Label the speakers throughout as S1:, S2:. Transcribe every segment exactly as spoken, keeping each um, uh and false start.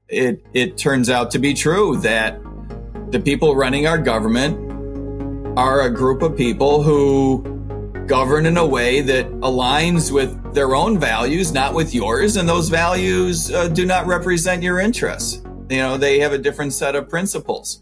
S1: it it turns out to be true that the people running our government are a group of people who govern in a way that aligns with their own values, not with yours, and those values uh, do not represent your interests. You know, they have a different set of principles.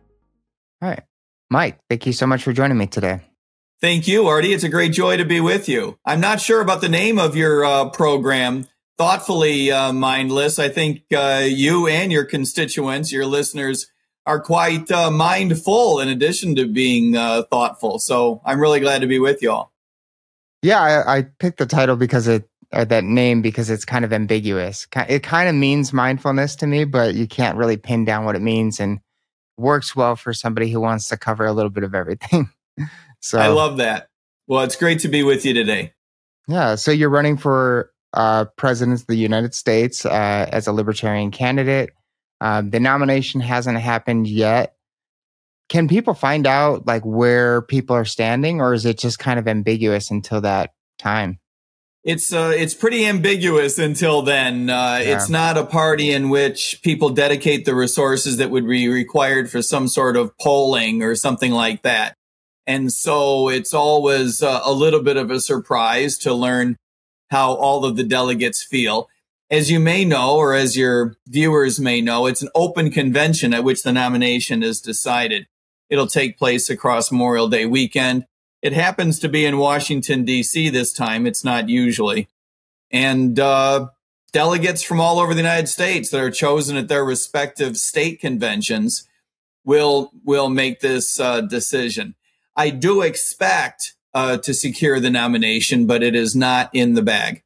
S2: All right. Mike, thank you so much for joining me today.
S1: Thank you, Artie. It's a great joy to be with you. I'm not sure about the name of your uh, program, Thoughtfully uh, Mindless. I think uh, you and your constituents, your listeners, are quite uh, mindful in addition to being uh, thoughtful. So I'm really glad to be with you all.
S2: Yeah, I, I picked the title because it, or that name because it's kind of ambiguous. It kind of means mindfulness to me, but you can't really pin down what it means, and works well for somebody who wants to cover a little bit of everything. So
S1: I love that. Well, it's great to be with you today.
S2: Yeah. So you're running for uh, president of the United States uh, as a libertarian candidate. Uh, the nomination hasn't happened yet. Can people find out like where people are standing, or is it just kind of ambiguous until that time?
S1: It's uh, it's pretty ambiguous until then. Uh, yeah. It's not a party in which people dedicate the resources that would be required for some sort of polling or something like that. And so it's always uh, a little bit of a surprise to learn how all of the delegates feel. As you may know, or as your viewers may know, it's an open convention at which the nomination is decided. It'll take place across Memorial Day weekend. It happens to be in Washington, D C this time. It's not usually. And uh, delegates from all over the United States that are chosen at their respective state conventions will, will make this uh, decision. I do expect uh, to secure the nomination, but it is not in the bag.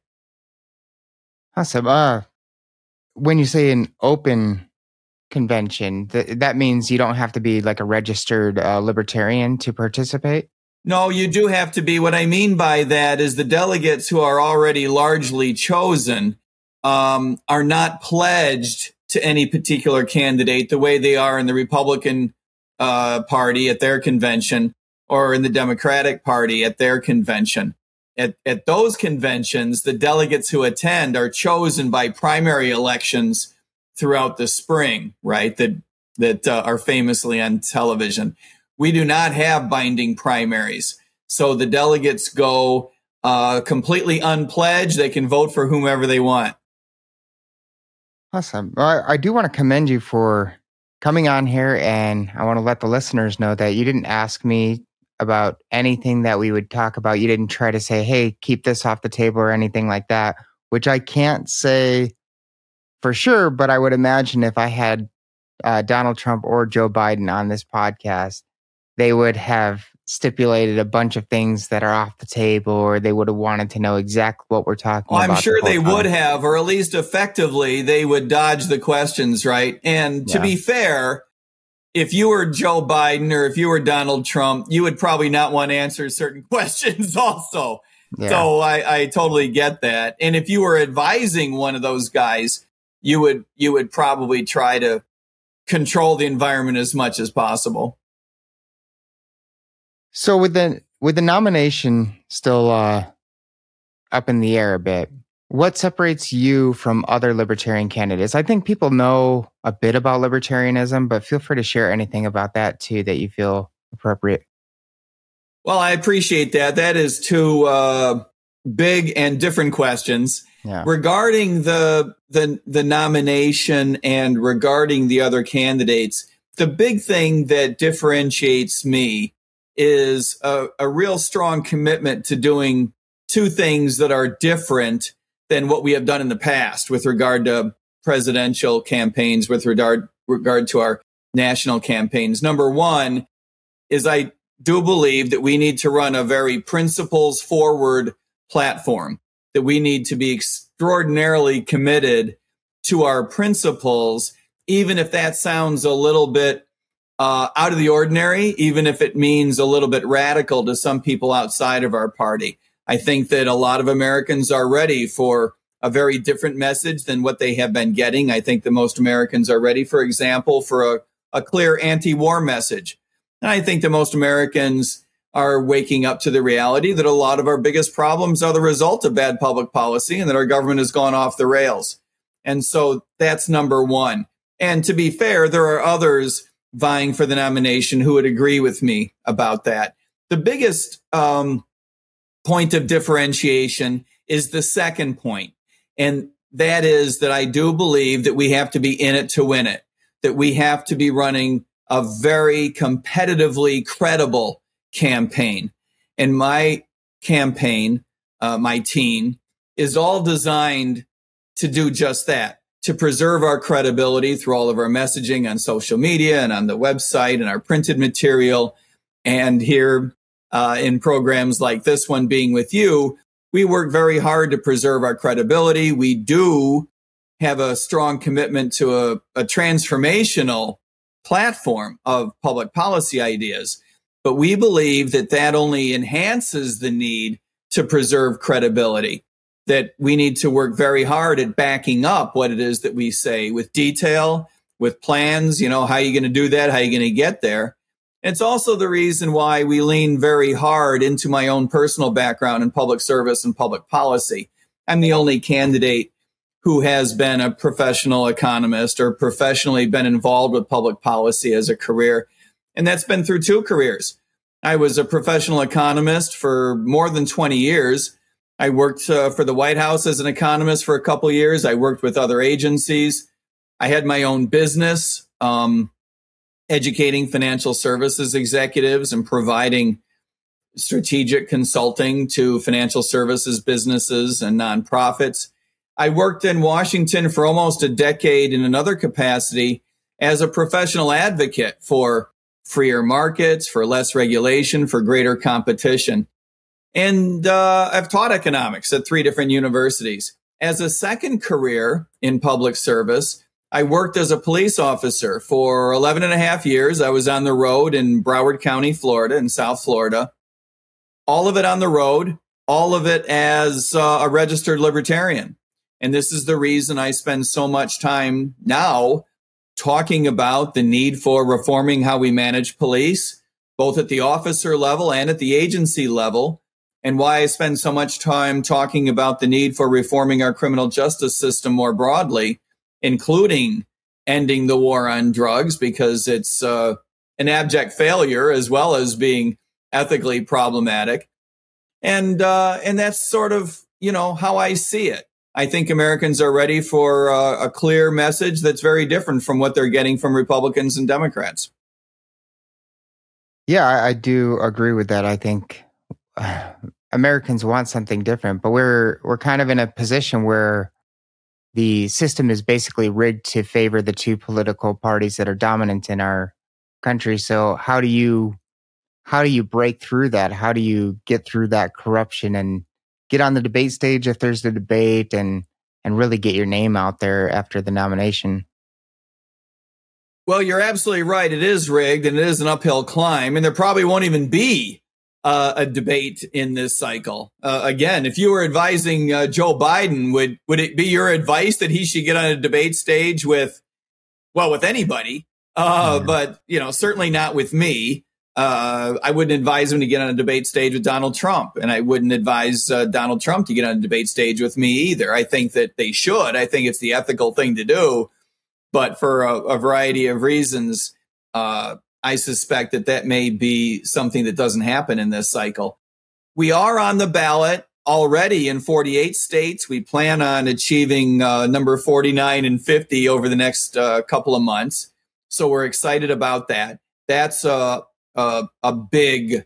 S2: Awesome. Uh, when you say an open convention, th- that means you don't have to be like a registered uh, libertarian to participate?
S1: No, you do have to be. What I mean by that is the delegates who are already largely chosen um, are not pledged to any particular candidate the way they are in the Republican uh, Party at their convention, or in the Democratic Party at their convention. At, at those conventions, the delegates who attend are chosen by primary elections throughout the spring, right, that that uh, are famously on television. We do not have binding primaries. So the delegates go uh, completely unpledged. They can vote for whomever they want.
S2: Awesome. Well, I, I do want to commend you for coming on here, and I want to let the listeners know that you didn't ask me about anything that we would talk about. You didn't try to say, hey, keep this off the table or anything like that, which I can't say for sure, but I would imagine if I had uh, Donald Trump or Joe Biden on this podcast, they would have stipulated a bunch of things that are off the table, or they would have wanted to know exactly what we're talking
S1: well,
S2: about.
S1: I'm sure
S2: the
S1: they
S2: time.
S1: would have, or at least effectively, they would dodge the questions, right? And to
S2: Yeah.
S1: be fair, if you were Joe Biden or if you were Donald Trump, you would probably not want to answer certain questions also. Yeah. So I, I totally get that. And if you were advising one of those guys, you would you would probably try to control the environment as much as possible.
S2: So with the with the nomination still uh, up in the air a bit, what separates you from other libertarian candidates? I think people know a bit about libertarianism, but feel free to share anything about that too that you feel appropriate.
S1: Well, I appreciate that. That is two uh, big and different questions. Yeah. Regarding the, the the nomination and regarding the other candidates, the big thing that differentiates me is a, a real strong commitment to doing two things that are different than what we have done in the past with regard to presidential campaigns, with regard regard to our national campaigns. Number one is I do believe that we need to run a very principles forward platform, that we need to be extraordinarily committed to our principles, even if that sounds a little bit uh, out of the ordinary, even if it means a little bit radical to some people outside of our party. I think that a lot of Americans are ready for a very different message than what they have been getting. I think that most Americans are ready, for example, for a, a clear anti-war message. And I think that most Americans are waking up to the reality that a lot of our biggest problems are the result of bad public policy and that our government has gone off the rails. And so that's number one. And to be fair, there are others vying for the nomination who would agree with me about that. The biggest um, point of differentiation is the second point. And that is that I do believe that we have to be in it to win it, that we have to be running a very competitively credible campaign. And my campaign, uh, my team, is all designed to do just that, to preserve our credibility through all of our messaging on social media and on the website and our printed material. And here uh, in programs like this one, Being With You, we work very hard to preserve our credibility. We do have a strong commitment to a, a transformational platform of public policy ideas. But we believe that that only enhances the need to preserve credibility, that we need to work very hard at backing up what it is that we say with detail, with plans. You know, how are you going to do that? How are you going to get there? It's also the reason why we lean very hard into my own personal background in public service and public policy. I'm the only candidate who has been a professional economist or professionally been involved with public policy as a career. And that's been through two careers. I was a professional economist for more than twenty years. I worked uh, for the White House as an economist for a couple of years. I worked with other agencies. I had my own business, um, educating financial services executives and providing strategic consulting to financial services businesses and nonprofits. I worked in Washington for almost a decade in another capacity as a professional advocate for freer markets, for less regulation, for greater competition. And uh, I've taught economics at three different universities. As a second career in public service, I worked as a police officer for eleven and a half years. I was on the road in Broward County, Florida, in South Florida. All of it on the road, all of it as uh, a registered libertarian. And this is the reason I spend so much time now talking about the need for reforming how we manage police, both at the officer level and at the agency level, and why I spend so much time talking about the need for reforming our criminal justice system more broadly, including ending the war on drugs, because it's uh, an abject failure as well as being ethically problematic. And uh, and that's sort of, you know, how I see it. I think Americans are ready for uh, a clear message that's very different from what they're getting from Republicans and Democrats.
S2: Yeah, I, I do agree with that. I think uh, Americans want something different, but we're we're kind of in a position where the system is basically rigged to favor the two political parties that are dominant in our country. So how do you how do you break through that? How do you get through that corruption and get on the debate stage if there's a debate and and really get your name out there after the nomination?
S1: Well, you're absolutely right. It is rigged and it is an uphill climb, and there probably won't even be uh, a debate in this cycle. Uh, again, if you were advising uh, Joe Biden, would would it be your advice that he should get on a debate stage with, well, with anybody, uh, mm-hmm. but you know, certainly not with me. Uh, I wouldn't advise him to get on a debate stage with Donald Trump, and I wouldn't advise uh, Donald Trump to get on a debate stage with me either. I think that they should. I think it's the ethical thing to do, but for a, a variety of reasons, uh, I suspect that that may be something that doesn't happen in this cycle. We are on the ballot already in forty-eight states. We plan on achieving uh, number forty-nine and fifty over the next uh, couple of months, so we're excited about that. That's a uh, Uh, a big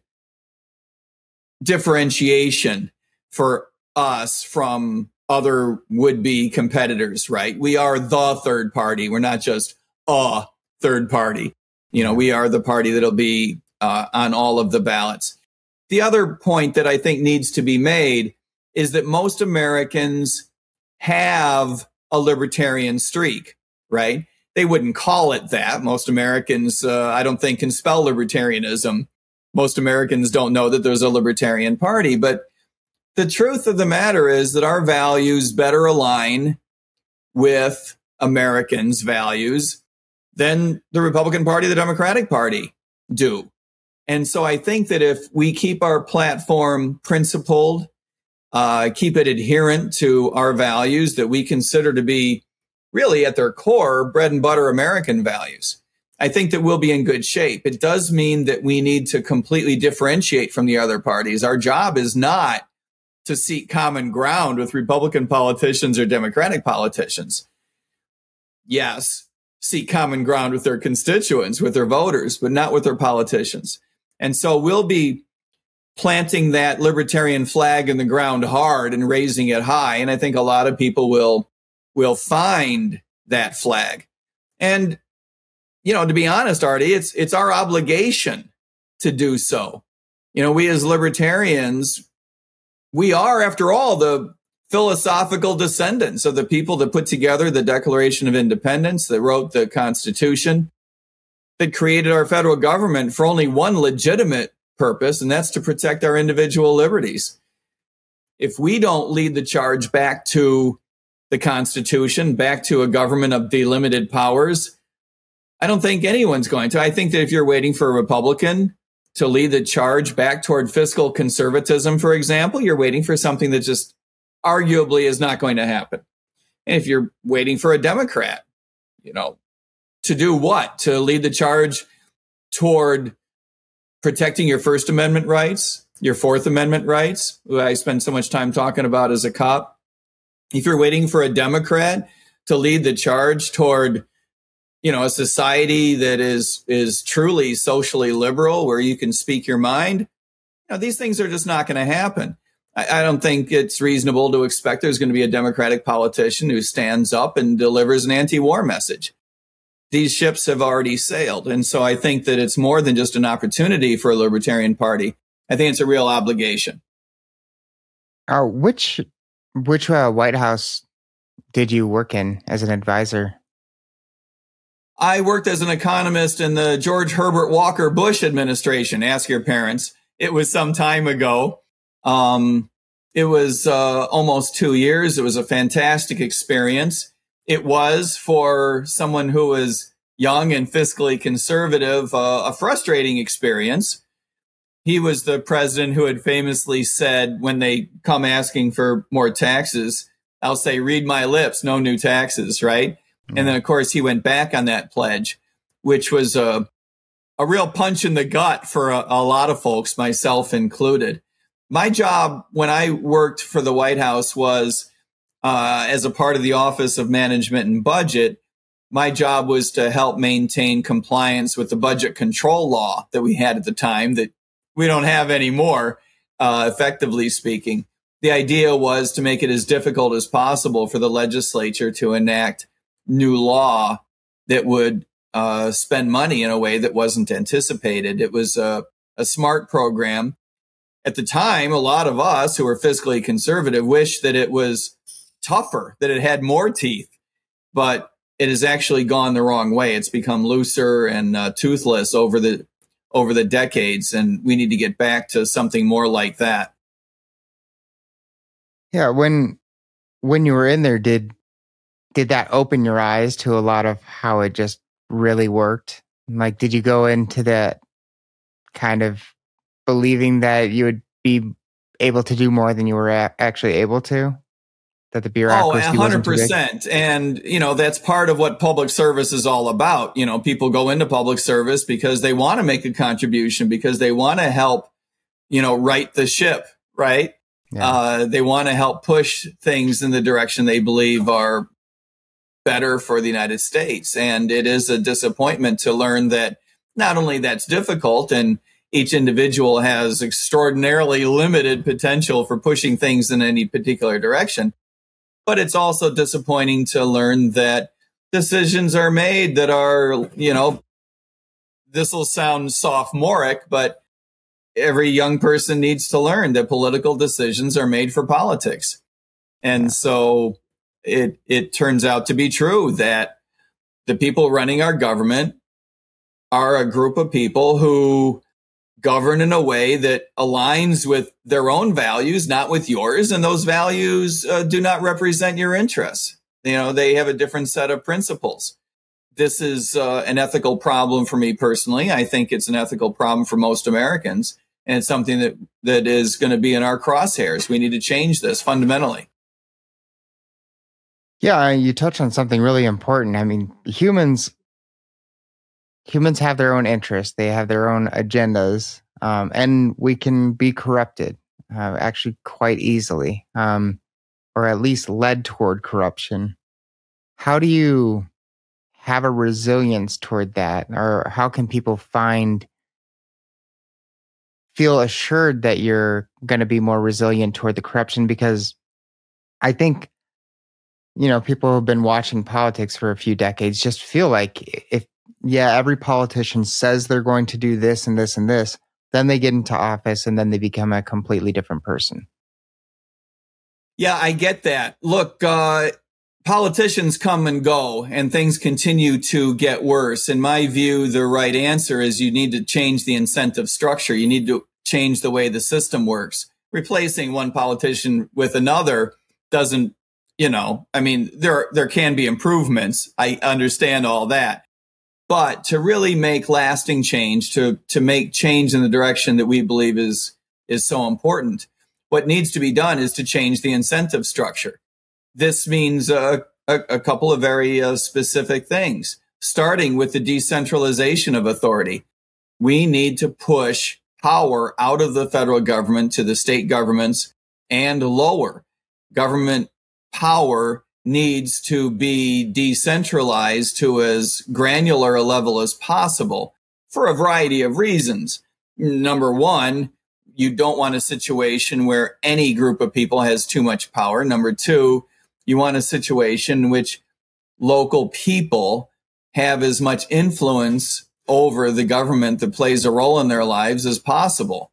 S1: differentiation for us from other would-be competitors, right? We are the third party. We're not just a third party. You know, we are the party that'll be uh, on all of the ballots. The other point that I think needs to be made is that most Americans have a libertarian streak, right? They wouldn't call it that. Most Americans, uh, I don't think, can spell libertarianism. Most Americans don't know that there's a libertarian party. But the truth of the matter is that our values better align with Americans' values than the Republican Party, the Democratic Party do. And so I think that if we keep our platform principled, uh, keep it adherent to our values that we consider to be really at their core, bread and butter American values. I think that we'll be in good shape. It does mean that we need to completely differentiate from the other parties. Our job is not to seek common ground with Republican politicians or Democratic politicians. Yes, seek common ground with their constituents, with their voters, but not with their politicians. And so we'll be planting that libertarian flag in the ground hard and raising it high. And I think a lot of people will, will find that flag. And, you know, to be honest, Artie, it's, it's our obligation to do so. You know, we as libertarians, we are, after all, the philosophical descendants of the people that put together the Declaration of Independence, that wrote the Constitution, that created our federal government for only one legitimate purpose, and that's to protect our individual liberties. If we don't lead the charge back to the Constitution, back to a government of delimited powers, I don't think anyone's going to. I think that if you're waiting for a Republican to lead the charge back toward fiscal conservatism, for example, you're waiting for something that just arguably is not going to happen. And if you're waiting for a Democrat, you know, to do what? To lead the charge toward protecting your First Amendment rights, your Fourth Amendment rights, who I spend so much time talking about as a cop. If you're waiting for a Democrat to lead the charge toward, you know, a society that is is truly socially liberal, where you can speak your mind, you know, these things are just not going to happen. I, I don't think it's reasonable to expect there's going to be a Democratic politician who stands up and delivers an anti-war message. These ships have already sailed. And so I think that it's more than just an opportunity for a Libertarian Party. I think it's a real obligation.
S2: Uh, which which uh, White House did you work in as an advisor?
S1: I worked as an economist in the George Herbert Walker Bush administration. Ask your parents. It was some time ago. Um, it was uh, almost two years. It was a fantastic experience. It was, for someone who was young and fiscally conservative, uh, a frustrating experience. He was the president who had famously said, when they come asking for more taxes, I'll say, read my lips, no new taxes, right? Mm-hmm. And then, of course, he went back on that pledge, which was a, a real punch in the gut for a, a lot of folks, myself included. My job when I worked for the White House was, Uh, as a part of the Office of Management and Budget, my job was to help maintain compliance with the budget control law that we had at the time that we don't have anymore, uh, effectively speaking. The idea was to make it as difficult as possible for the legislature to enact new law that would uh, spend money in a way that wasn't anticipated. It was a, a smart program. At the time, a lot of us who were fiscally conservative wished that it was tougher, that it had more teeth, but it has actually gone the wrong way. It's become looser and uh, toothless over the over the decades, and we need to get back to something more like that.
S2: Yeah, when when you were in there, did did that open your eyes to a lot of how it just really worked? Like, did you go into that kind of believing that you would be able to do more than you were a- actually able to? That the bureaucracy
S1: Oh, one hundred percent. And, you know, that's part of what public service is all about. You know, people go into public service because they want to make a contribution, because they want to help, you know, right the ship, right? Yeah. Uh, they want to help push things in the direction they believe are better for the United States. And it is a disappointment to learn that not only that's difficult, and each individual has extraordinarily limited potential for pushing things in any particular direction, but it's also disappointing to learn that decisions are made that are, you know, this will sound sophomoric, but every young person needs to learn that political decisions are made for politics. And so it it turns out to be true that the people running our government are a group of people who govern in a way that aligns with their own values, not with yours. And those values uh, do not represent your interests. You know, they have a different set of principles. This is uh, an ethical problem for me personally. I think it's an ethical problem for most Americans. And it's something that, that is going to be in our crosshairs. We need to change this fundamentally.
S2: Yeah, you touched on something really important. I mean, humans humans have their own interests. They have their own agendas, um, and we can be corrupted uh, actually quite easily, um, or at least led toward corruption. How do you have a resilience toward that, or how can people find feel assured that you're going to be more resilient toward the corruption? Because I think, you know, people who've been watching politics for a few decades just feel like if, yeah, every politician says they're going to do this and this and this, then they get into office and then they become a completely different person.
S1: Yeah, I get that. Look, uh, politicians come and go and things continue to get worse. In my view, the right answer is you need to change the incentive structure. You need to change the way the system works. Replacing one politician with another doesn't, you know, I mean, there, there can be improvements. I understand all that. But to really make lasting change, to, to make change in the direction that we believe is, is so important, what needs to be done is to change the incentive structure. This means uh, a, a couple of very uh, specific things, starting with the decentralization of authority. We need to push power out of the federal government to the state governments and lower. Government power needs to be decentralized to as granular a level as possible for a variety of reasons. Number one, you don't want a situation where any group of people has too much power. Number two, you want a situation in which local people have as much influence over the government that plays a role in their lives as possible.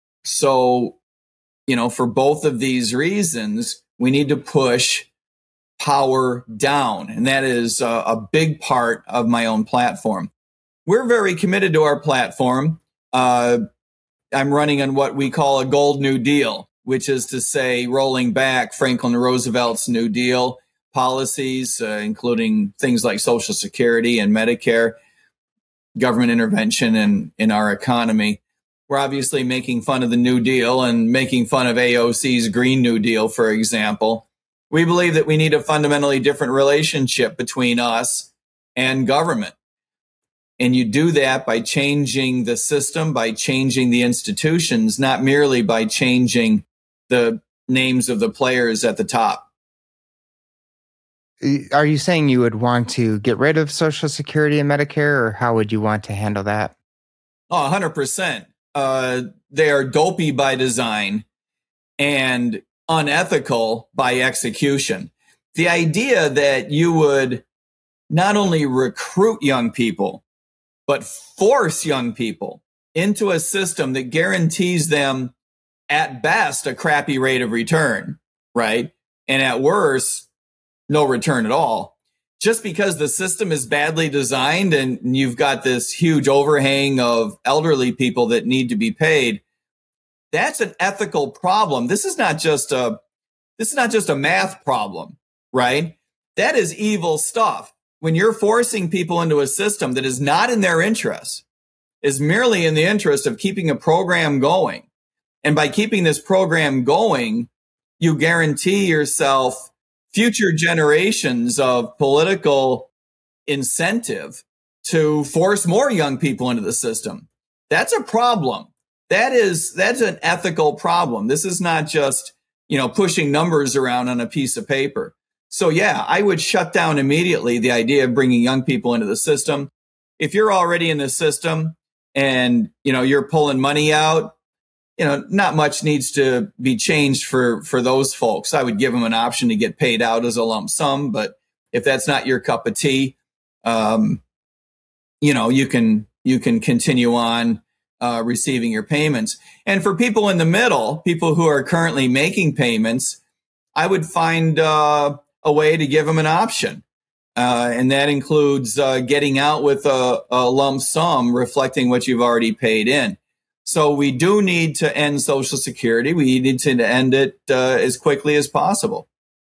S1: So, you know, for both of these reasons, we need to push power down. And that is a, a big part of my own platform. We're very committed to our platform. Uh, I'm running on what we call a Gold New Deal, which is to say, rolling back Franklin Roosevelt's New Deal policies, uh, including things like Social Security and Medicare, government intervention in, in our economy. We're obviously making fun of the New Deal and making fun of A O C's Green New Deal, for example. We believe that we need a fundamentally different relationship between us and government. And you do that by changing the system, by changing the institutions, not merely by changing the names of the players at the top.
S2: Are you saying you would want to get rid of Social Security and Medicare, or how would you want to handle that?
S1: Oh, one hundred percent. Uh, they are dopey by design and unethical by execution. The idea that you would not only recruit young people, but force young people into a system that guarantees them at best a crappy rate of return, right? And at worst, no return at all. Just because the system is badly designed and you've got this huge overhang of elderly people that need to be paid, that's an ethical problem. This is not just a, this is not just a math problem, right? That is evil stuff. When you're forcing people into a system that is not in their interest, is merely in the interest of keeping a program going. And by keeping this program going, you guarantee yourself future generations of political incentive to force more young people into the system. That's a problem. That is, that's an ethical problem. This is not just, you know, pushing numbers around on a piece of paper. So yeah, I would shut down immediately the idea of bringing young people into the system. If you're already in the system and, you know, you're pulling money out, you know, not much needs to be changed for, for those folks. I would give them an option to get paid out as a lump sum, but if that's not your cup of tea, um, you know, you can, you can continue on, uh, receiving your payments. And for people in the middle, people who are currently making payments, I would find, uh, a way to give them an option. Uh, and that includes, uh, getting out with a, a lump sum reflecting what you've already paid in. So we do need to end Social Security. We need to end it uh, as quickly as possible.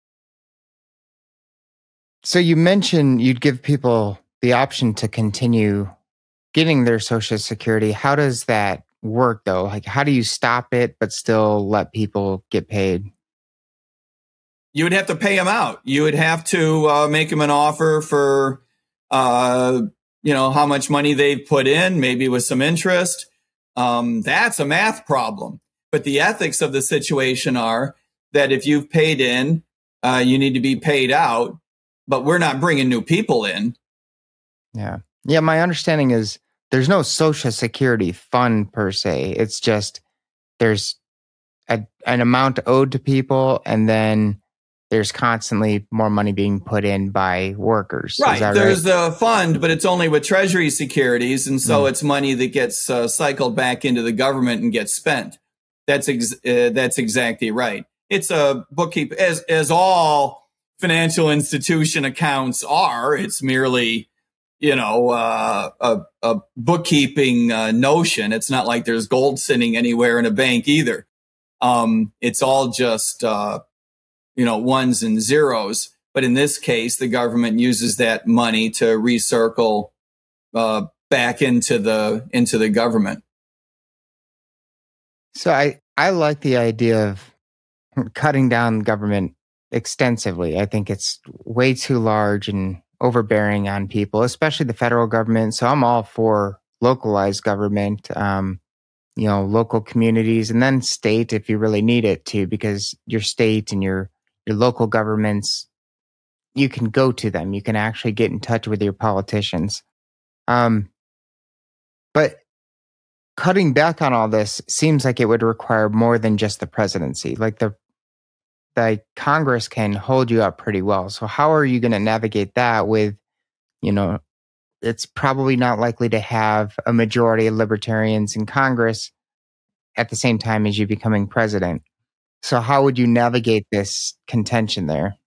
S2: So you mentioned you'd give people the option to continue getting their Social Security. How does that work, though? Like, how do you stop it but still let people get paid?
S1: you would have to pay them out. You would have to uh, make them an offer for, uh, you know, how much money they've put in, maybe with some interest. Um, that's a math problem. But the ethics of the situation are that if you've paid in, uh, you need to be paid out. But we're not bringing new people in.
S2: Yeah. Yeah. My understanding is there's no Social Security fund per se. It's just there's a, an amount owed to people, and then there's constantly more money being put in by workers.
S1: Right. There's
S2: right?
S1: a fund, but it's only with Treasury securities. And so mm. it's money that gets uh, cycled back into the government and gets spent. That's ex- uh, that's exactly right. It's a bookkeep, as as all financial institution accounts are. It's merely, you know, uh, a, a bookkeeping uh, notion. It's not like there's gold sitting anywhere in a bank either. Um, it's all just, uh, you know, ones and zeros. But in this case, the government uses that money to recircle uh, back into the into the government.
S2: So I, I like the idea of cutting down government extensively. I think it's way too large and overbearing on people, especially the federal government. So I'm all for localized government, um, you know, local communities, and then state if you really need it too, because your state and your your local governments, you can go to them. You can actually get in touch with your politicians. Um, but cutting back on all this seems like it would require more than just the presidency. Like the the Congress can hold you up pretty well. So how are you going to navigate that with, you know, it's probably not likely to have a majority of libertarians in Congress at the same time as you becoming president. So how would you navigate this contention there?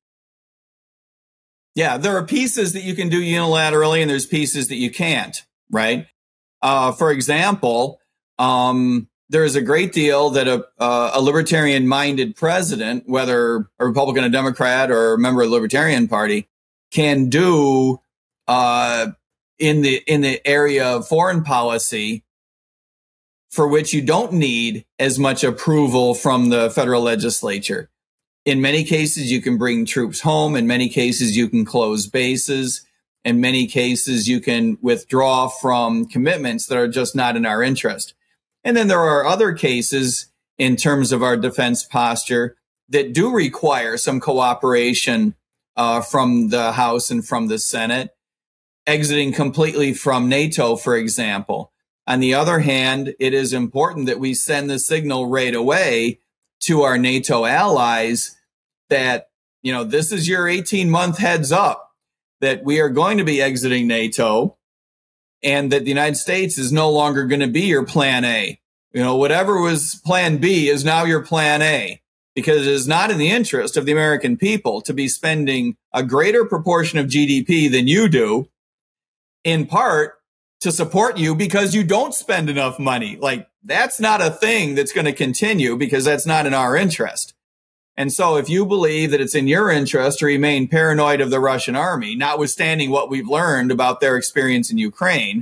S1: Yeah, there are pieces that you can do unilaterally and there's pieces that you can't, right? Uh, for example, um, there is a great deal that a, uh, a libertarian-minded president, whether a Republican, a Democrat, or a member of the Libertarian Party, can do uh, in the in the area of foreign policy, for which you don't need as much approval from the federal legislature. In many cases, you can bring troops home. In many cases, you can close bases. In many cases, you can withdraw from commitments that are just not in our interest. And then there are other cases in terms of our defense posture that do require some cooperation uh, from the House and from the Senate, exiting completely from NATO, for example. On the other hand, it is important that we send the signal right away to our NATO allies that, you know, this is your eighteen month heads up that we are going to be exiting NATO and that the United States is no longer going to be your plan A. You know, whatever was plan B is now your plan A, because it is not in the interest of the American people to be spending a greater proportion of G D P than you do, in part to support you because you don't spend enough money. Like, that's not a thing that's going to continue because that's not in our interest. And so if you believe that it's in your interest to remain paranoid of the Russian army, notwithstanding what we've learned about their experience in Ukraine,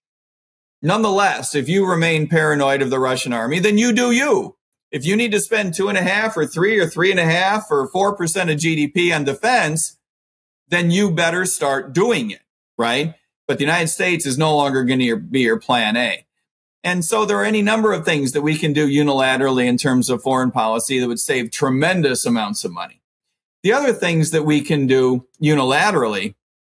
S1: nonetheless, if you remain paranoid of the Russian army, then you do you. If you need to spend two and a half or three or three and a half or four percent of G D P on defense, then you better start doing it, right? But the United States is no longer going to be your plan A. And so there are any number of things that we can do unilaterally in terms of foreign policy that would save tremendous amounts of money. The other things that we can do unilaterally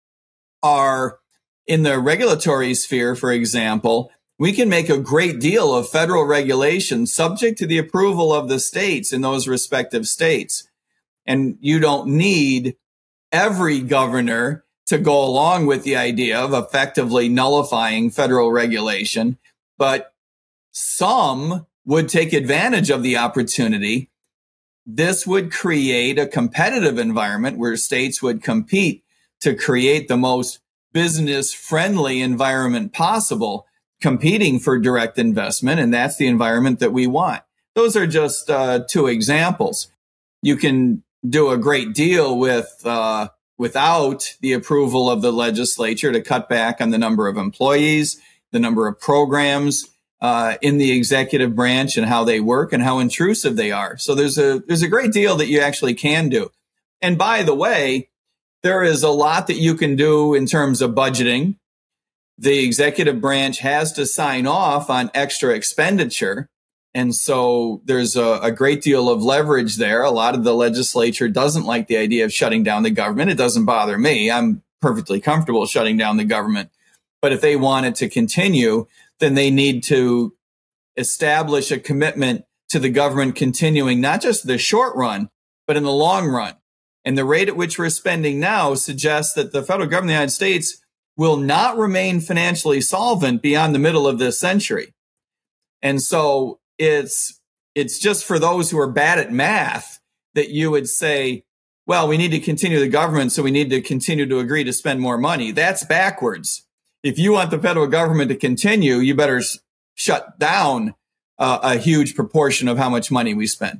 S1: are in the regulatory sphere, for example. We can make a great deal of federal regulation subject to the approval of the states in those respective states. And you don't need every governor to go along with the idea of effectively nullifying federal regulation, but some would take advantage of the opportunity. This would create a competitive environment where states would compete to create the most business-friendly environment possible, competing for direct investment, and that's the environment that we want. Those are just uh, two examples. You can do a great deal with uh, without the approval of the legislature to cut back on the number of employees, the number of programs uh, in the executive branch and how they work and how intrusive they are. So there's a there's a great deal that you actually can do. And by the way, there is a lot that you can do in terms of budgeting. The executive branch has to sign off on extra expenditure. And so there's a, a great deal of leverage there. A lot of the legislature doesn't like the idea of shutting down the government. It doesn't bother me. I'm perfectly comfortable shutting down the government. But if they want it to continue, then they need to establish a commitment to the government continuing, not just the short run, but in the long run. And the rate at which we're spending now suggests that the federal government of the United States will not remain financially solvent beyond the middle of this century. And so it's it's just for those who are bad at math that you would say, well, we need to continue the government, so we need to continue to agree to spend more money. That's backwards. If you want the federal government to continue, you better s- shut down uh, a huge proportion of how much money we spend.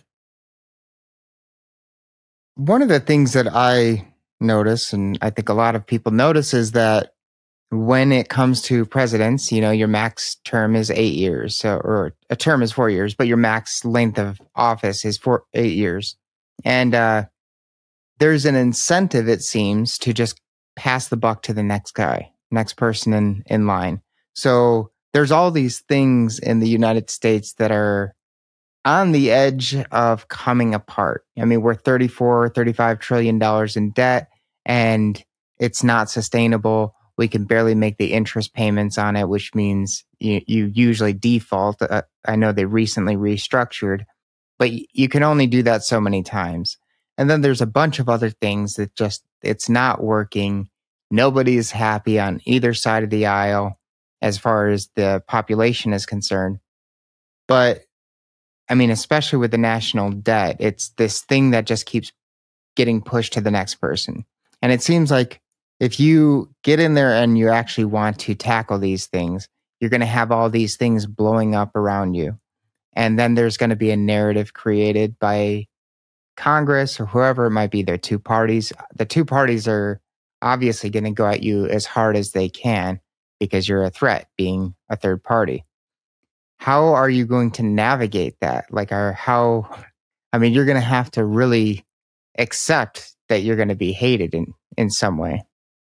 S2: One of the things that I notice, and I think a lot of people notice, is that when it comes to presidents, you know, your max term is eight years, so, or a term is four years, but your max length of office is four, eight years. And uh, there's an incentive, it seems, to just pass the buck to the next guy, next person in, in line. So there's all these things in the United States that are on the edge of coming apart. I mean, we're thirty-four, thirty-five trillion dollars in debt, and it's not sustainable. We can barely make the interest payments on it, which means you, you usually default. Uh, I know they recently restructured, but you can only do that so many times. And then there's a bunch of other things that just, it's not working. Nobody is happy on either side of the aisle as far as the population is concerned. But I mean, especially with the national debt, it's this thing that just keeps getting pushed to the next person. And it seems like if you get in there and you actually want to tackle these things, you're going to have all these things blowing up around you. And then there's going to be a narrative created by Congress or whoever it might be. There are two parties. The two parties are obviously going to go at you as hard as they can because you're a threat, being a third party. How are you going to navigate that? Like, are how, I mean, you're going to have to really accept that you're going to be hated in, in some way.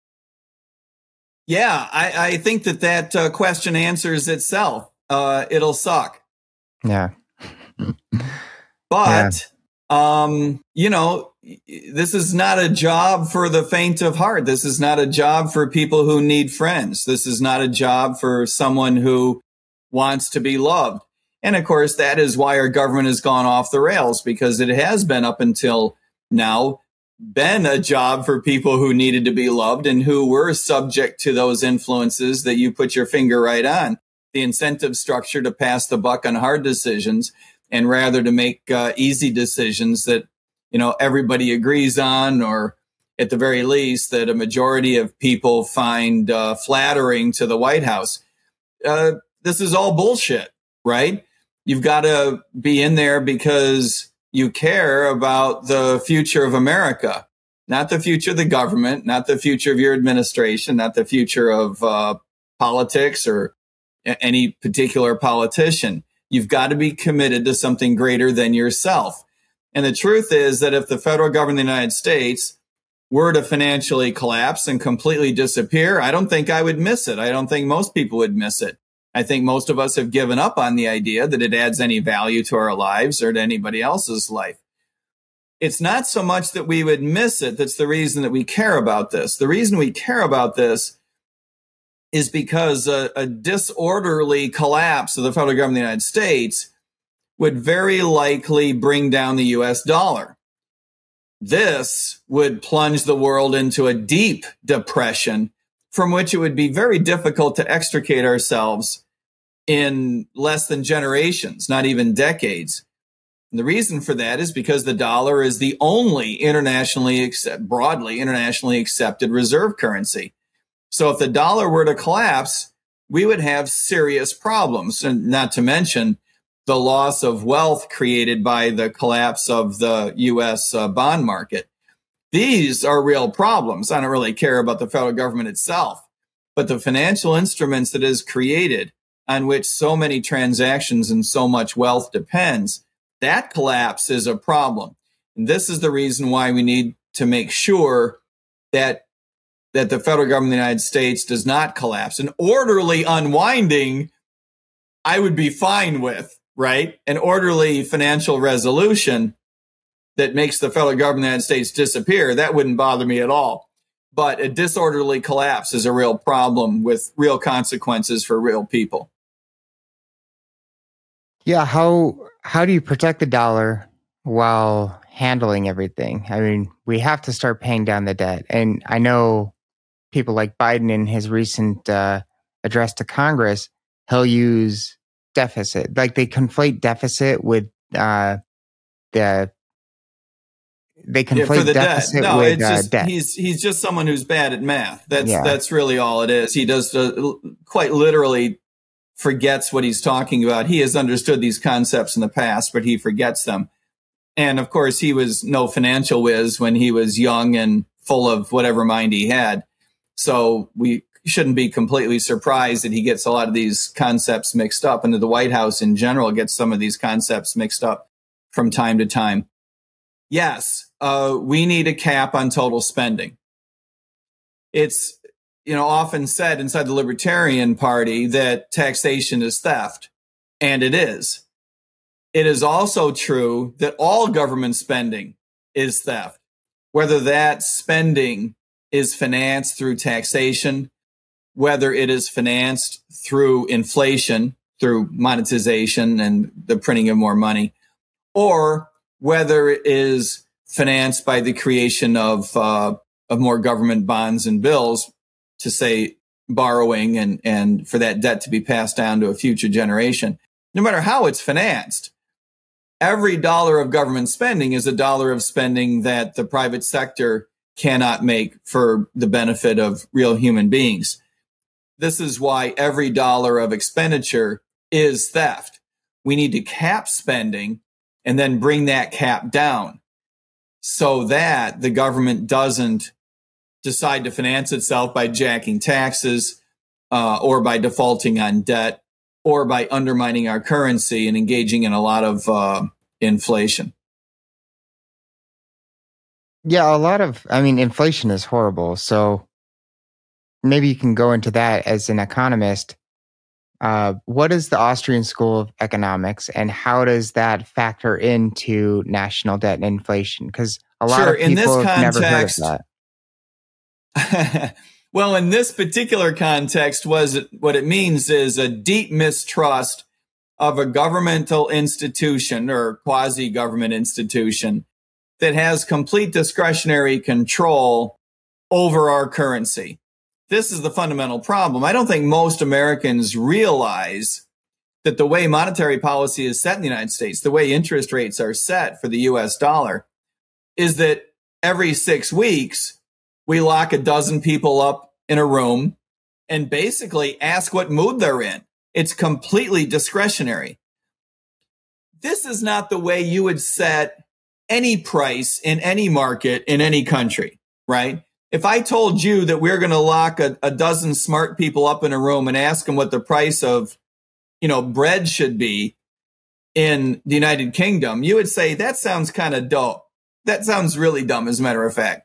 S1: Yeah, I, I think that that uh, question answers itself. Uh, it'll suck.
S2: Yeah.
S1: But, yeah. um, you know, this is not a job for the faint of heart. This is not a job for people who need friends. This is not a job for someone who wants to be loved. And of course, that is why our government has gone off the rails, because it has been up until now been a job for people who needed to be loved and who were subject to those influences that you put your finger right on. The incentive structure to pass the buck on hard decisions and rather to make uh, easy decisions that, you know, everybody agrees on, or at the very least that a majority of people find uh, flattering to the White House. Uh, this is all bullshit, right? You've got to be in there because you care about the future of America, not the future of the government, not the future of your administration, not the future of uh, politics or a- any particular politician. You've got to be committed to something greater than yourself. And the truth is that if the federal government of the United States were to financially collapse and completely disappear, I don't think I would miss it. I don't think most people would miss it. I think most of us have given up on the idea that it adds any value to our lives or to anybody else's life. It's not so much that we would miss it that's the reason that we care about this. The reason we care about this is because a, a disorderly collapse of the federal government of the United States would very likely bring down the U S dollar. This would plunge the world into a deep depression from which it would be very difficult to extricate ourselves in less than generations, not even decades. And the reason for that is because the dollar is the only internationally accept, broadly internationally accepted reserve currency. So if the dollar were to collapse, we would have serious problems, and not to mention the loss of wealth created by the collapse of the U S uh, bond market. These are real problems. I don't really care about the federal government itself, but the financial instruments that is created on which so many transactions and so much wealth depends, that collapse is a problem. And this is the reason why we need to make sure that that the federal government of the United States does not collapse. An orderly unwinding, I would be fine with, right? An orderly financial resolution that makes the federal government of the United States disappear, that wouldn't bother me at all. But a disorderly collapse is a real problem with real consequences for real people.
S2: Yeah, how how do you protect the dollar while handling everything? I mean, we have to start paying down the debt. And I know people like Biden in his recent uh, address to Congress, he'll use deficit. Like they conflate deficit with uh, the they conflate
S1: yeah, for the
S2: deficit
S1: debt. No,
S2: with
S1: it's just,
S2: uh, debt.
S1: He's he's just someone who's bad at math. That's
S2: yeah.
S1: that's really all it is. He does uh, quite literally forgets what he's talking about. He has understood these concepts in the past, but he forgets them. And of course, he was no financial whiz when he was young and full of whatever mind he had. So we shouldn't be completely surprised that he gets a lot of these concepts mixed up, and that the White House in general gets some of these concepts mixed up from time to time. Yes, uh, we need a cap on total spending. It's, you know, often said inside the Libertarian Party that taxation is theft, and it is. It is also true that all government spending is theft, whether that spending is financed through taxation, whether it is financed through inflation, through monetization and the printing of more money, or whether it is financed by the creation of uh, of more government bonds and bills, to say borrowing and, and for that debt to be passed down to a future generation. No matter how it's financed, every dollar of government spending is a dollar of spending that the private sector cannot make for the benefit of real human beings. This is why every dollar of expenditure is theft. We need to cap spending and then bring that cap down so that the government doesn't decide to finance itself by jacking taxes uh, or by defaulting on debt or by undermining our currency and engaging in a lot of uh, inflation.
S2: Yeah, a lot of, I mean, inflation is horrible. So maybe you can go into that as an economist. Uh, what is the Austrian School of Economics, and how does that factor into national debt and inflation? Because a lot
S1: sure,
S2: of people
S1: in this
S2: have
S1: context,
S2: never heard of
S1: that. Well, in this particular context, was what it means is a deep mistrust of a governmental institution or quasi-government institution that has complete discretionary control over our currency. This is the fundamental problem. I don't think most Americans realize that the way monetary policy is set in the United States, the way interest rates are set for the U S dollar, is that every six weeks, we lock a dozen people up in a room and basically ask what mood they're in. It's completely discretionary. This is not the way you would set any price in any market in any country, right? If I told you that we're going to lock a, a dozen smart people up in a room and ask them what the price of, you know, bread should be in the United Kingdom, you would say, that sounds kind of dope. That sounds really dumb, as a matter of fact.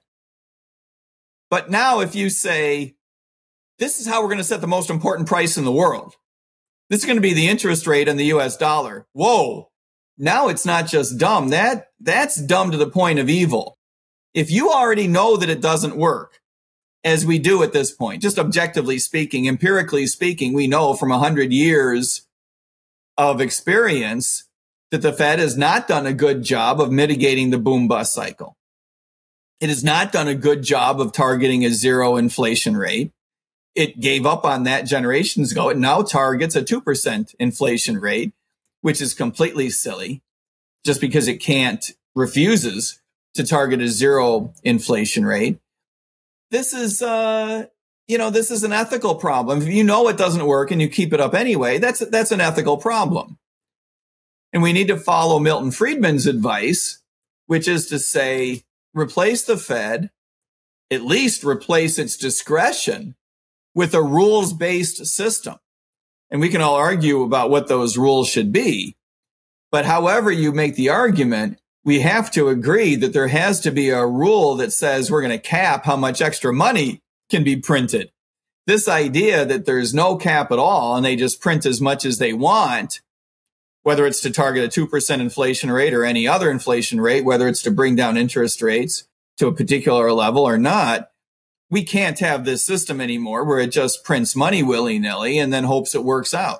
S1: But now if you say, this is how we're going to set the most important price in the world, this is going to be the interest rate on the U S dollar. Whoa. Now it's not just dumb. That that's dumb to the point of evil. If you already know that it doesn't work, as we do at this point, just objectively speaking, empirically speaking, we know from one hundred years of experience that the Fed has not done a good job of mitigating the boom-bust cycle. It has not done a good job of targeting a zero inflation rate. It gave up on that generations ago. It now targets a two percent inflation rate, which is completely silly, just because it can't, refuses to target a zero inflation rate. This is, uh, you know, this is an ethical problem. If you know it doesn't work and you keep it up anyway, that's, that's an ethical problem. And we need to follow Milton Friedman's advice, which is to say, replace the Fed, at least replace its discretion with a rules-based system. And we can all argue about what those rules should be. But however you make the argument, we have to agree that there has to be a rule that says we're going to cap how much extra money can be printed. This idea that there's no cap at all and they just print as much as they want, whether it's to target a two percent inflation rate or any other inflation rate, whether it's to bring down interest rates to a particular level or not, we can't have this system anymore where it just prints money willy-nilly and then hopes it works out.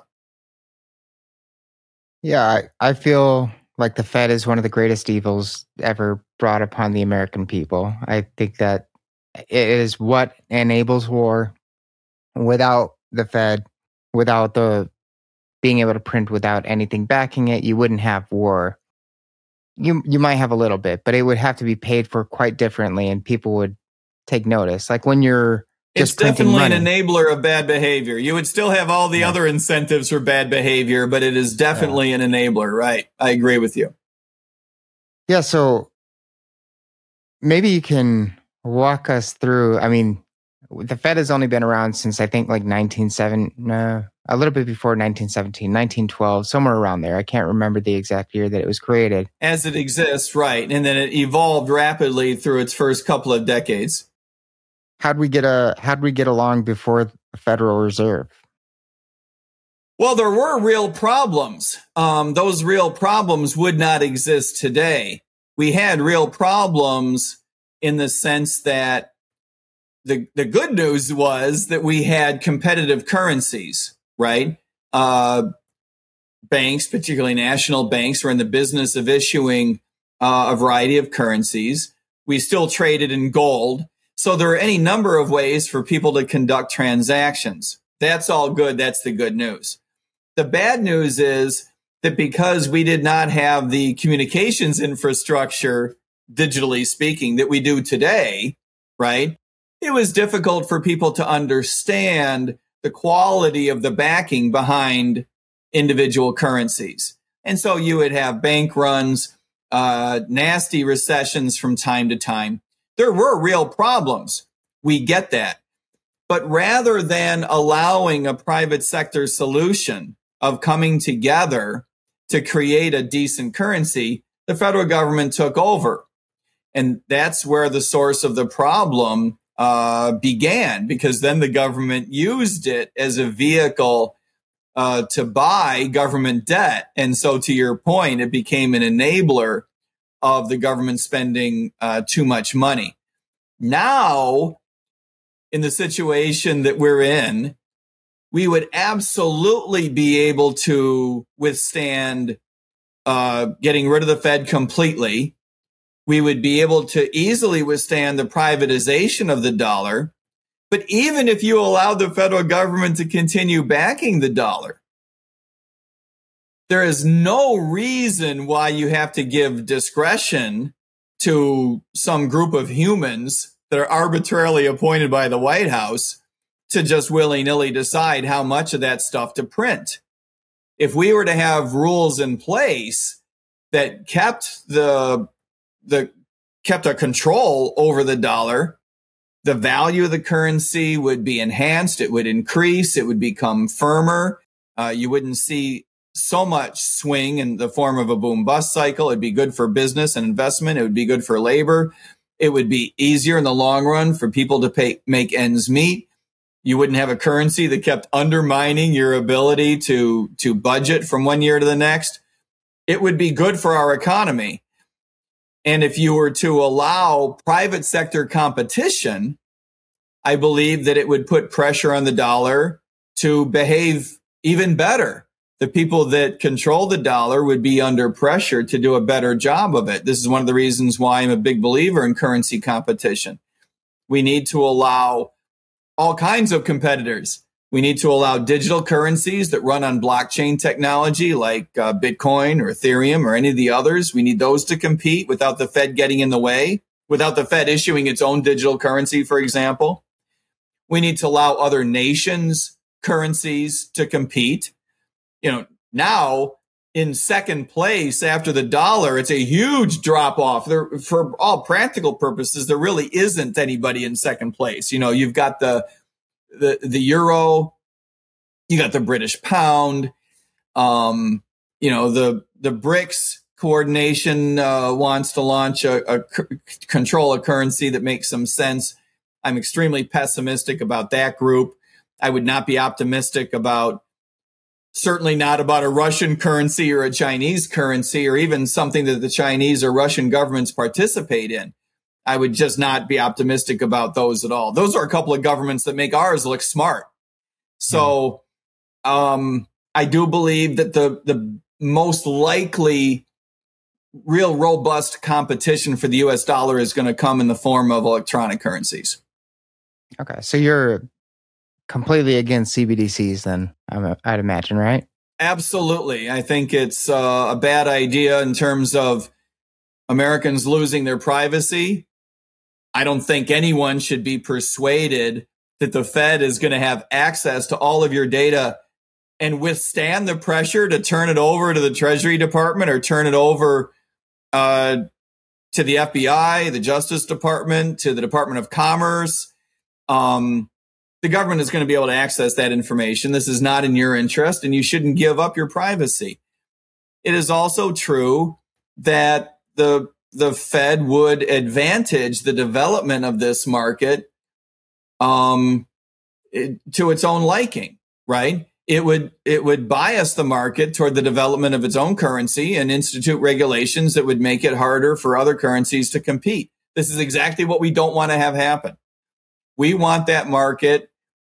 S2: Yeah, I, I feel like the Fed is one of the greatest evils ever brought upon the American people. I think that it is what enables war. Without the Fed, without the being able to print without anything backing it, you wouldn't have war. You you might have a little bit, but it would have to be paid for quite differently, and people would take notice. Like when you're just
S1: it's definitely
S2: money.
S1: An enabler of bad behavior. You would still have all the yeah. other incentives for bad behavior, but it is definitely yeah. an enabler, right? I agree with you.
S2: Yeah, so maybe you can walk us through, I mean, the Fed has only been around since I think like nineteen seventy, no, a little bit before nineteen seventeen, nineteen twelve, somewhere around there. I can't remember the exact year that it was created.
S1: As it exists, right. And then it evolved rapidly through its first couple of decades.
S2: How'd we get a, how'd we get along before the Federal Reserve?
S1: Well, there were real problems. Um, those real problems would not exist today. We had real problems in the sense that The, the good news was that we had competitive currencies, right? Uh, banks, particularly national banks, were in the business of issuing uh, a variety of currencies. We still traded in gold. So there are any number of ways for people to conduct transactions. That's all good. That's the good news. The bad news is that because we did not have the communications infrastructure, digitally speaking, that we do today, right? It was difficult for people to understand the quality of the backing behind individual currencies. And so you would have bank runs, uh, nasty recessions from time to time. There were real problems. We get that. But rather than allowing a private sector solution of coming together to create a decent currency, the federal government took over. And that's where the source of the problem Uh, began, because then the government used it as a vehicle uh, to buy government debt. And so to your point, it became an enabler of the government spending uh, too much money. Now, in the situation that we're in, we would absolutely be able to withstand uh, getting rid of the Fed completely. We would be able to easily withstand the privatization of the dollar. But even if you allow the federal government to continue backing the dollar, there is no reason why you have to give discretion to some group of humans that are arbitrarily appointed by the White House to just willy-nilly decide how much of that stuff to print. If we were to have rules in place that kept the the kept a control over the dollar, the value of the currency would be enhanced. It would increase. It would become firmer. Uh, you wouldn't see so much swing in the form of a boom bust cycle. It'd be good for business and investment. It would be good for labor. It would be easier in the long run for people to pay, make ends meet. You wouldn't have a currency that kept undermining your ability to, to budget from one year to the next. It would be good for our economy. And if you were to allow private sector competition, I believe that it would put pressure on the dollar to behave even better. The people that control the dollar would be under pressure to do a better job of it. This is one of the reasons why I'm a big believer in currency competition. We need to allow all kinds of competitors. We need to allow digital currencies that run on blockchain technology like uh, Bitcoin or Ethereum or any of the others. We need those to compete without the Fed getting in the way, without the Fed issuing its own digital currency, for example. We need to allow other nations' currencies to compete. You know, now in second place after the dollar, it's a huge drop off. There, for all practical purposes, there really isn't anybody in second place. You know, you've got the The, the euro, you got the British pound, um, you know, the, the BRICS coordination uh, wants to launch a, a c- control a currency that makes some sense. I'm extremely pessimistic about that group. I would not be optimistic about, certainly not about a Russian currency or a Chinese currency or even something that the Chinese or Russian governments participate in. I would just not be optimistic about those at all. Those are a couple of governments that make ours look smart. So um, I do believe that the, the most likely real robust competition for the U S dollar is going to come in the form of electronic currencies.
S2: Okay. So you're completely against C B D Cs then, I'd imagine, right?
S1: Absolutely. I think it's uh, a bad idea in terms of Americans losing their privacy. I don't think anyone should be persuaded that the Fed is going to have access to all of your data and withstand the pressure to turn it over to the Treasury Department or turn it over uh, to the F B I, the Justice Department, to the Department of Commerce. Um, the government is going to be able to access that information. This is not in your interest, and you shouldn't give up your privacy. It is also true that the the Fed would advantage the development of this market um, it, to its own liking, right? It would it would bias the market toward the development of its own currency and institute regulations that would make it harder for other currencies to compete. This is exactly what we don't want to have happen. We want that market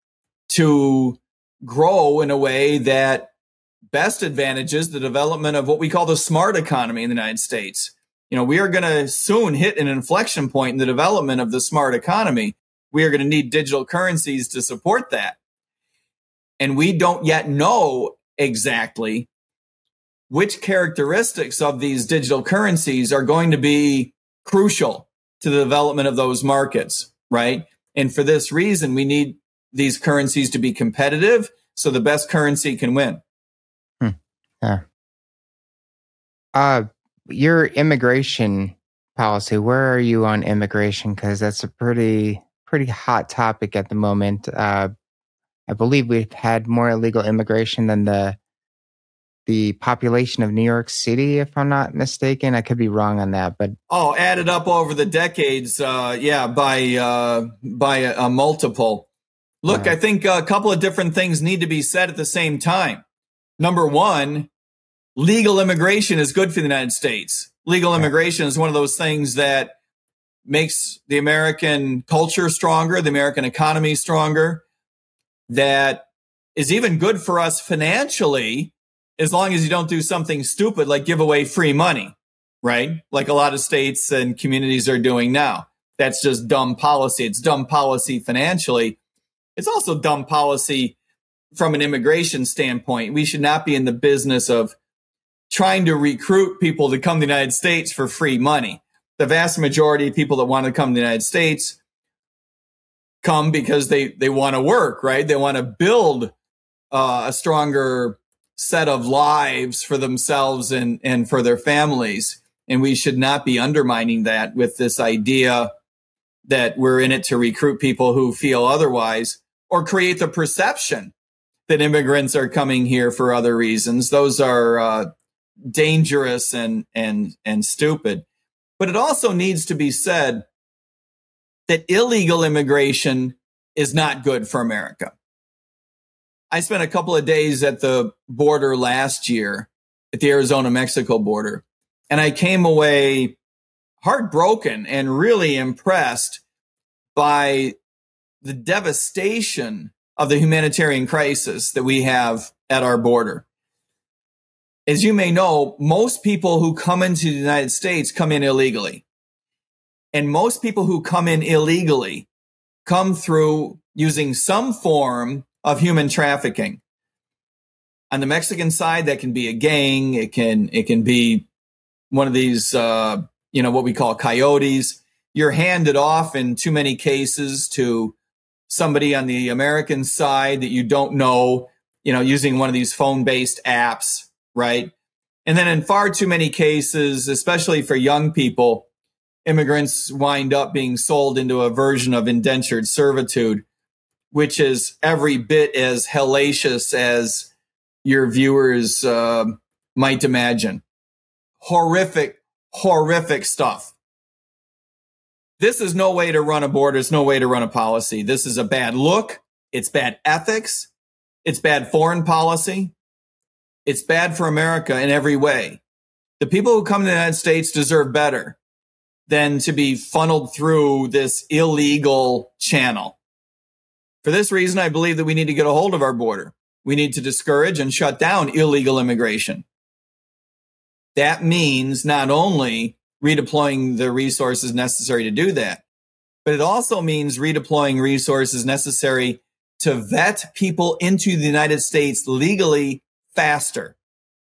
S1: to grow in a way that best advantages the development of what we call the smart economy in the United States. You know, we are going to soon hit an inflection point in the development of the smart economy. We are going to need digital currencies to support that. And we don't yet know exactly which characteristics of these digital currencies are going to be crucial to the development of those markets, right? And for this reason, we need these currencies to be competitive so the best currency can win.
S2: Hmm. Yeah. Uh, your immigration policy, where are you on immigration? Because that's a pretty, pretty hot topic at the moment. Uh, I believe we've had more illegal immigration than the the population of New York City, if I'm not mistaken. I could be wrong on that, but
S1: oh, added up over the decades, uh, yeah, by uh, by a, a multiple. Look, uh, I think a couple of different things need to be said at the same time. Number one, legal immigration is good for the United States. Legal immigration is one of those things that makes the American culture stronger, the American economy stronger, that is even good for us financially, as long as you don't do something stupid like give away free money, right? Like a lot of states and communities are doing now. That's just dumb policy. It's dumb policy financially. It's also dumb policy from an immigration standpoint. We should not be in the business of trying to recruit people to come to the United States for free money. The vast majority of people that want to come to the United States come because they, they want to work, right? They want to build uh, a stronger set of lives for themselves and, and for their families. And we should not be undermining that with this idea that we're in it to recruit people who feel otherwise or create the perception that immigrants are coming here for other reasons. Those are uh, dangerous and, and, and stupid. But it also needs to be said that illegal immigration is not good for America. I spent a couple of days at the border last year, at the Arizona-Mexico border, and I came away heartbroken and really impressed by the devastation of the humanitarian crisis that we have at our border. As you may know, most people who come into the United States come in illegally. And most people who come in illegally come through using some form of human trafficking. On the Mexican side, that can be a gang. It can it can be one of these, uh, you know, what we call coyotes. You're handed off in too many cases to somebody on the American side that you don't know, you know, using one of these phone-based apps, right? And then in far too many cases, especially for young people, immigrants wind up being sold into a version of indentured servitude, which is every bit as hellacious as your viewers uh, might imagine. horrific, horrific stuff. This is no way to run a border. It's no way to run a policy. This is a bad look. It's bad ethics. It's bad foreign policy. It's bad for America in every way. The people who come to the United States deserve better than to be funneled through this illegal channel. For this reason, I believe that we need to get a hold of our border. We need to discourage and shut down illegal immigration. That means not only redeploying the resources necessary to do that, but it also means redeploying resources necessary to vet people into the United States legally faster.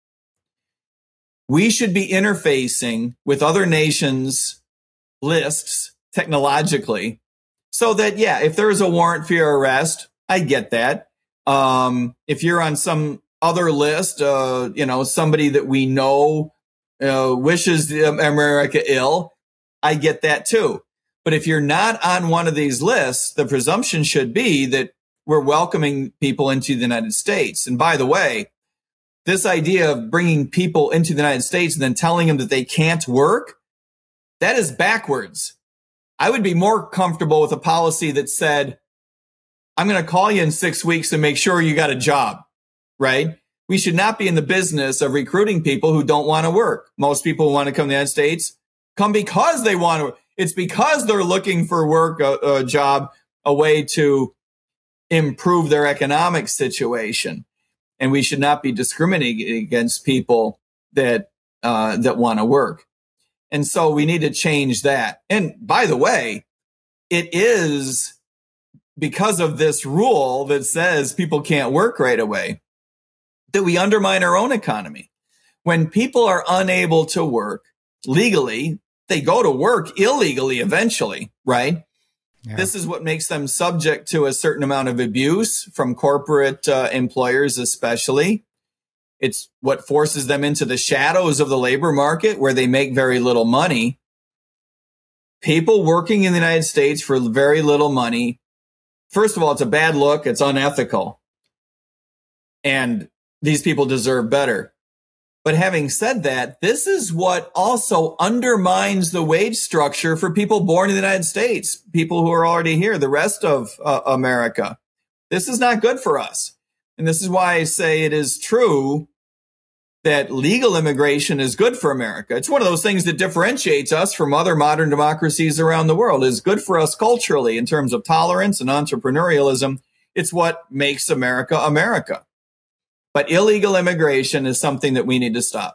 S1: We should be interfacing with other nations' lists technologically so that, yeah, if there is a warrant for your arrest, I get that. Um, if you're on some other list, uh, you know, somebody that we know uh, wishes America ill, I get that too. But if you're not on one of these lists, the presumption should be that we're welcoming people into the United States. And by the way, this idea of bringing people into the United States and then telling them that they can't work, that is backwards. I would be more comfortable with a policy that said, I'm going to call you in six weeks and make sure you got a job, right? We should not be in the business of recruiting people who don't want to work. Most people who want to come to the United States come because they want to. It's because they're looking for work, a, a job, a way to improve their economic situation. And we should not be discriminating against people that uh, that want to work. And so we need to change that. And by the way, it is because of this rule that says people can't work right away that we undermine our own economy. When people are unable to work legally, they go to work illegally eventually, right? Yeah. This is what makes them subject to a certain amount of abuse from corporate uh, employers, especially. It's what forces them into the shadows of the labor market where they make very little money. People working in the United States for very little money, first of all, it's a bad look. It's unethical. And these people deserve better. But having said that, this is what also undermines the wage structure for people born in the United States, people who are already here, the rest of uh, America. This is not good for us. And this is why I say it is true that legal immigration is good for America. It's one of those things that differentiates us from other modern democracies around the world. It's good for us culturally in terms of tolerance and entrepreneurialism. It's what makes America America. But illegal immigration is something that we need to stop.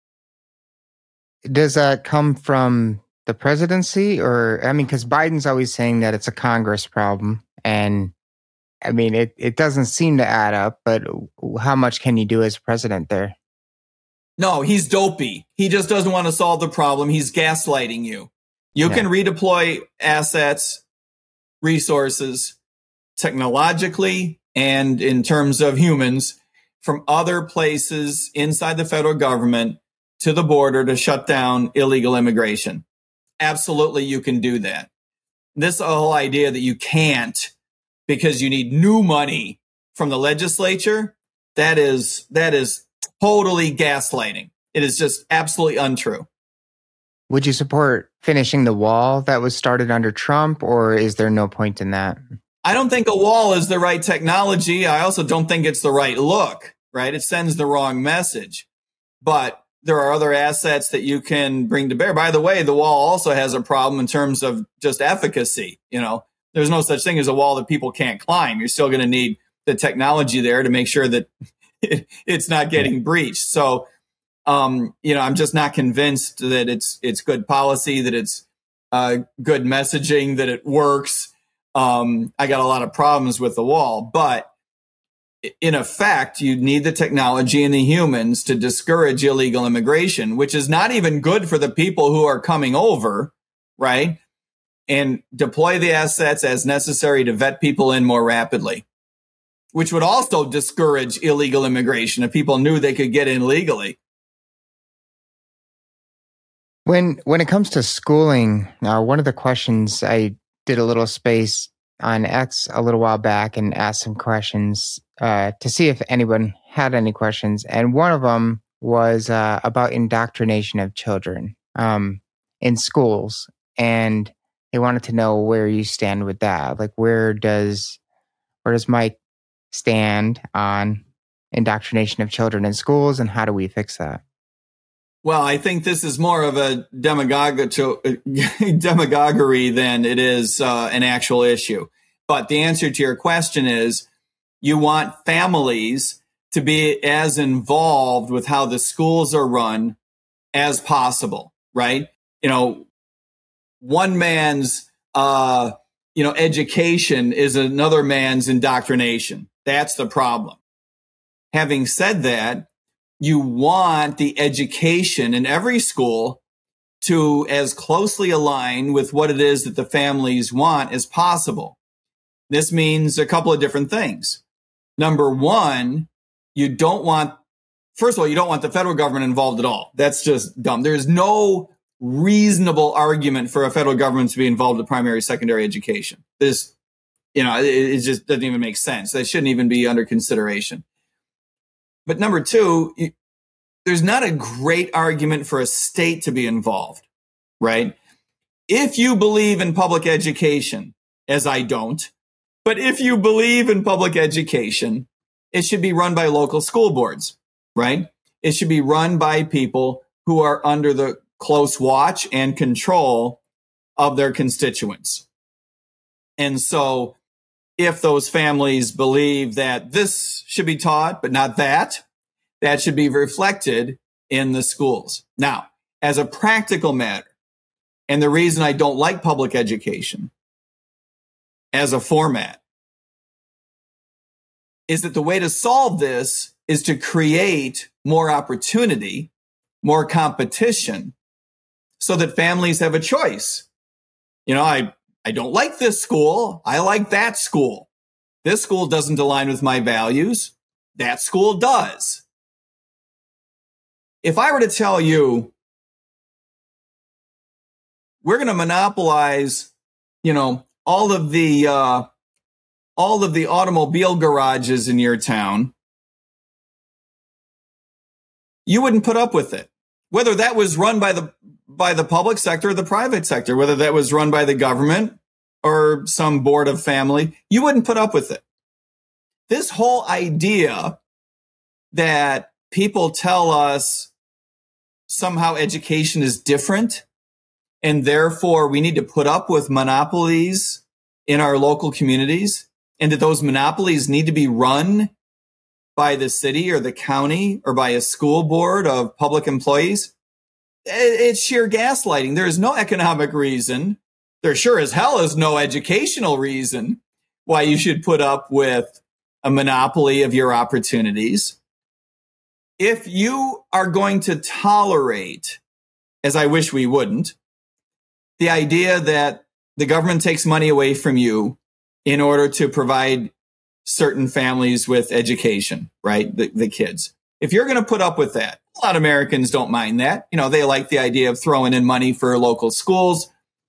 S2: Does that come from the presidency? Or, I mean, because Biden's always saying that it's a Congress problem. And, I mean, it, it doesn't seem to add up. But how much can you do as president there?
S1: No, he's dopey. He just doesn't want to solve the problem. He's gaslighting you. You yeah. can redeploy assets, resources, technologically, and in terms of humans, from other places inside the federal government to the border to shut down illegal immigration. Absolutely, you can do that. This whole idea that you can't because you need new money from the legislature, that is that is totally gaslighting. It is just absolutely untrue.
S2: Would you support finishing the wall that was started under Trump, or is there no point in that?
S1: I don't think a wall is the right technology. I also don't think it's the right look, right? It sends the wrong message. But there are other assets that you can bring to bear. By the way, the wall also has a problem in terms of just efficacy. You know, there's no such thing as a wall that people can't climb. You're still going to need the technology there to make sure that it, it's not getting breached. So, um, you know, I'm just not convinced that it's it's good policy, that it's uh, good messaging, that it works. Um, I got a lot of problems with the wall, but in effect, you need the technology and the humans to discourage illegal immigration, which is not even good for the people who are coming over, right? And deploy the assets as necessary to vet people in more rapidly, which would also discourage illegal immigration if people knew they could get in legally.
S2: When when it comes to schooling, uh, one of the questions I did a little space on X a little while back and asked some questions uh, to see if anyone had any questions. And one of them was uh, about indoctrination of children um, in schools. And they wanted to know where you stand with that. Like, where does where does Mike stand on indoctrination of children in schools, and how do we fix that?
S1: Well, I think this is more of a demagog- demagoguery than it is uh, an actual issue. But the answer to your question is, you want families to be as involved with how the schools are run as possible, right? You know, one man's, uh, you know, education is another man's indoctrination. That's the problem. Having said that, you want the education in every school to as closely align with what it is that the families want as possible. This means a couple of different things. Number one, you don't want, first of all, you don't want the federal government involved at all. That's just dumb. There's no reasonable argument for a federal government to be involved in primary, secondary education. This, you know, it, it just doesn't even make sense. That shouldn't even be under consideration. But number two, there's not a great argument for a state to be involved, right? If you believe in public education, as I don't, but if you believe in public education, it should be run by local school boards, right? It should be run by people who are under the close watch and control of their constituents. And so if those families believe that this should be taught, but not that, that should be reflected in the schools. Now, as a practical matter, and the reason I don't like public education as a format is that the way to solve this is to create more opportunity, more competition, so that families have a choice. You know, I, I don't like this school. I like that school. This school doesn't align with my values. That school does. If I were to tell you, we're going to monopolize, you know, all of the, uh, all of the automobile garages in your town, you wouldn't put up with it. Whether that was run by the, by the public sector or the private sector, whether that was run by the government or some board of family, you wouldn't put up with it. This whole idea that people tell us somehow education is different and therefore we need to put up with monopolies in our local communities, and that those monopolies need to be run by the city or the county or by a school board of public employees, it's sheer gaslighting. There is no economic reason. There sure as hell is no educational reason why you should put up with a monopoly of your opportunities. If you are going to tolerate, as I wish we wouldn't, the idea that the government takes money away from you in order to provide certain families with education, right? The, the kids. If you're going to put up with that, a lot of Americans don't mind that. You know, they like the idea of throwing in money for local schools,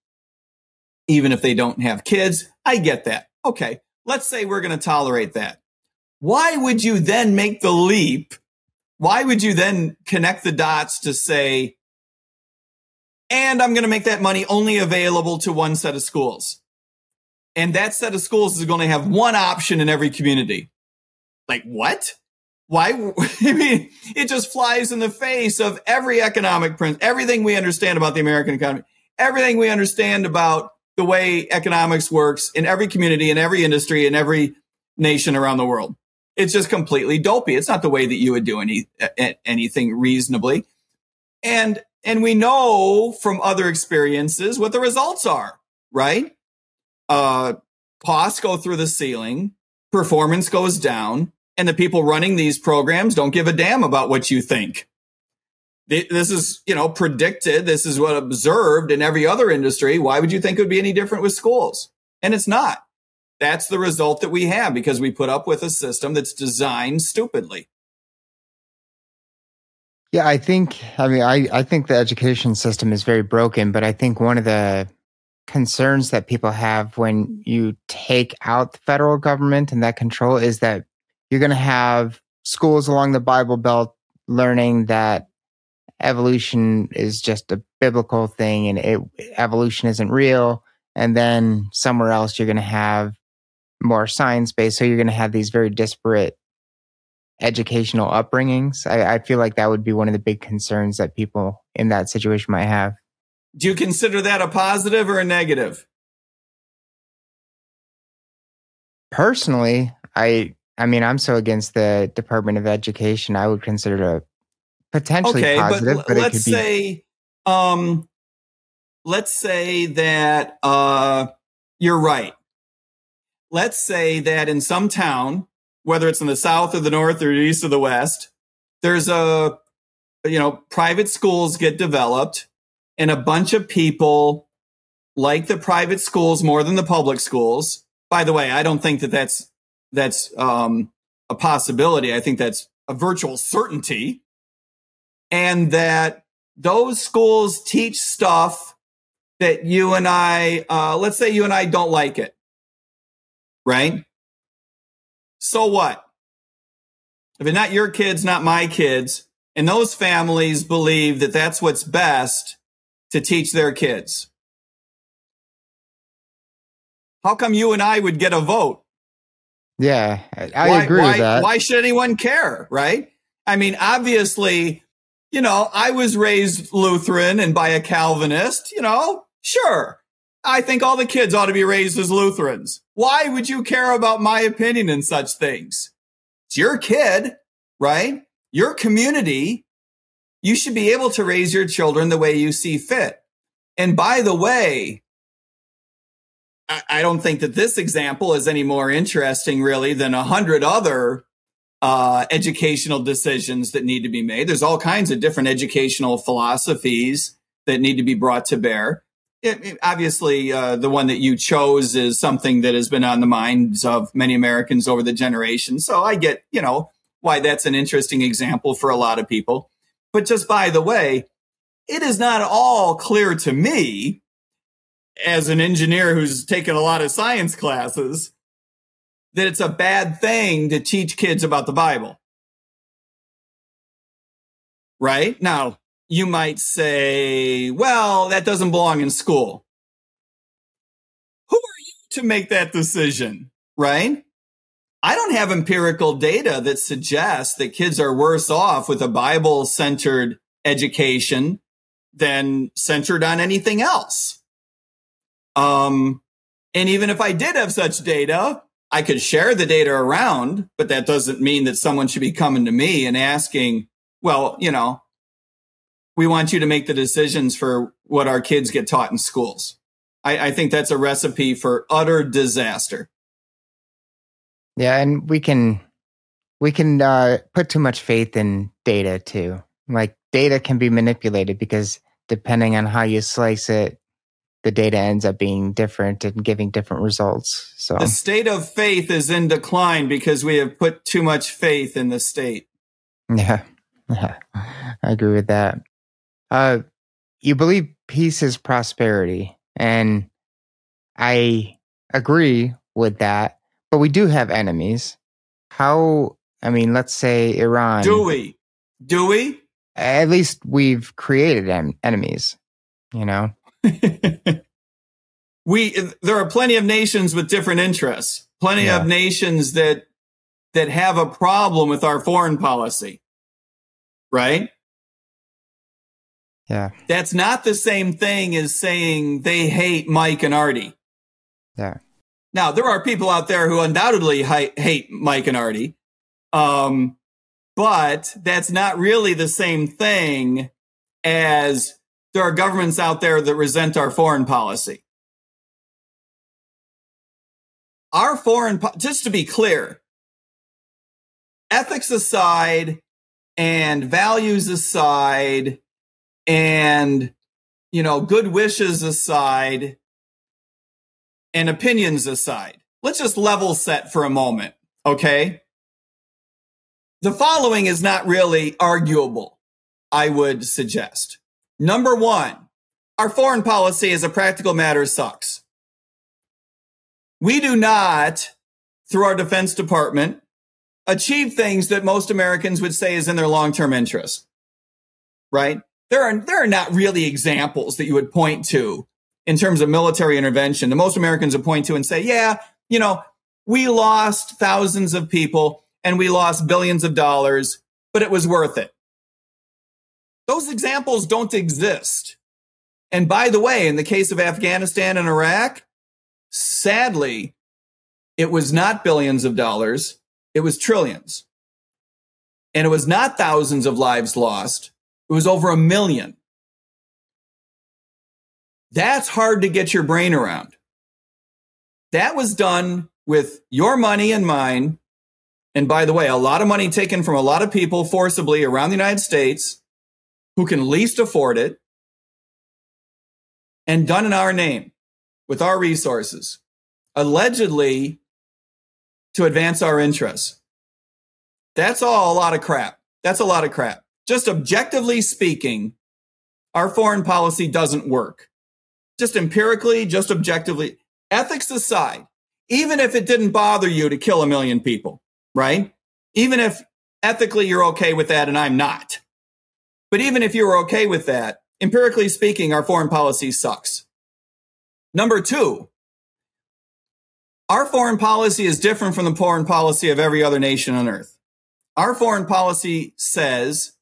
S1: even if they don't have kids. I get that. Okay, let's say we're going to tolerate that. Why would you then make the leap? Why would you then connect the dots to say, and I'm going to make that money only available to one set of schools? And that set of schools is going to have one option in every community. Like, what? Why? I mean, it just flies in the face of every economic principle, everything we understand about the American economy, everything we understand about the way economics works in every community, in every industry, in every nation around the world. It's just completely dopey. It's not the way that you would do any anything reasonably. And and we know from other experiences what the results are, right? Uh, costs go through the ceiling, performance goes down, and the people running these programs don't give a damn about what you think. This is, you know, predicted. This is what observed in every other industry. Why would you think it would be any different with schools? And it's not. That's the result that we have because we put up with a system that's designed stupidly.
S2: Yeah, I think, I mean, I, I think the education system is very broken, but I think one of the concerns that people have when you take out the federal government and that control is that you're going to have schools along the Bible Belt learning that evolution is just a biblical thing and it, evolution isn't real. And then somewhere else, you're going to have more science-based. So you're going to have these very disparate educational upbringings. I, I feel like that would be one of the big concerns that people in that situation might have.
S1: Do you consider that a positive or a negative?
S2: Personally, I I mean, I'm so against the Department of Education. I would consider it a potentially
S1: okay,
S2: positive,
S1: but,
S2: but
S1: let's
S2: it could
S1: say,
S2: be...
S1: um, let's say that uh, you're right. Let's say that in some town, whether it's in the South or the North or the East or the West, there's a, you know, private schools get developed and a bunch of people like the private schools more than the public schools. By the way, I don't think that that's, that's um, a possibility. I think that's a virtual certainty. And that those schools teach stuff that you and I, uh, let's say you and I don't like it. Right? So what? If it's not your kids, not my kids, and those families believe that that's what's best to teach their kids, how come you and I would get a vote?
S2: Yeah, I
S1: why,
S2: agree
S1: why,
S2: with that.
S1: Why should anyone care, right? I mean, obviously, you know, I was raised Lutheran and by a Calvinist, you know, sure. I think all the kids ought to be raised as Lutherans. Why would you care about my opinion in such things? It's your kid, right? Your community. You should be able to raise your children the way you see fit. And by the way, I, I don't think that this example is any more interesting really than a hundred other uh, educational decisions that need to be made. There's all kinds of different educational philosophies that need to be brought to bear. It, it, obviously, uh, the one that you chose is something that has been on the minds of many Americans over the generations. So I get, you know, why that's an interesting example for a lot of people. But just by the way, it is not all clear to me as an engineer who's taken a lot of science classes that it's a bad thing to teach kids about the Bible. Right? Now, you might say, well, that doesn't belong in school. Who are you to make that decision, right? I don't have empirical data that suggests that kids are worse off with a Bible-centered education than centered on anything else. Um, and even if I did have such data, I could share the data around, but that doesn't mean that someone should be coming to me and asking, well, you know, we want you to make the decisions for what our kids get taught in schools. I, I think that's a recipe for utter disaster.
S2: Yeah, and we can we can uh, put too much faith in data too. Like data can be manipulated because depending on how you slice it, the data ends up being different and giving different results. So
S1: the state of faith is in decline because we have put too much faith in the state.
S2: Yeah, yeah, I agree with that. Uh, you believe peace is prosperity, and I agree with that, but we do have enemies. How, I mean, let's say Iran.
S1: Do we? Do we?
S2: At least we've created en- enemies, you know?
S1: we, there are plenty of nations with different interests, plenty yeah. of nations that, that have a problem with our foreign policy, right?
S2: Yeah.
S1: That's not the same thing as saying they hate Mike and Artie.
S2: Yeah.
S1: Now, there are people out there who undoubtedly hi- hate Mike and Artie. Um, but that's not really the same thing as there are governments out there that resent our foreign policy. Our foreign, po- just to be clear, ethics aside and values aside, and, you know, good wishes aside and opinions aside, let's just level set for a moment, okay? The following is not really arguable, I would suggest. Number one, our foreign policy as a practical matter sucks. We do not, through our Defense Department, achieve things that most Americans would say is in their long-term interest, right? There are, there are not really examples that you would point to in terms of military intervention that most Americans would point to and say, yeah, you know, we lost thousands of people and we lost billions of dollars, but it was worth it. Those examples don't exist. And by the way, in the case of Afghanistan and Iraq, sadly, it was not billions of dollars. It was trillions. And it was not thousands of lives lost. It was over a million. That's hard to get your brain around. That was done with your money and mine. And by the way, a lot of money taken from a lot of people forcibly around the United States who can least afford it, and done in our name with our resources, allegedly to advance our interests. That's all a lot of crap. That's a lot of crap. Just objectively speaking, our foreign policy doesn't work. Just empirically, just objectively, ethics aside, even if it didn't bother you to kill a million people, right? Even if ethically you're okay with that and I'm not. But even if you were okay with that, empirically speaking, our foreign policy sucks. Number two, our foreign policy is different from the foreign policy of every other nation on earth. Our foreign policy says,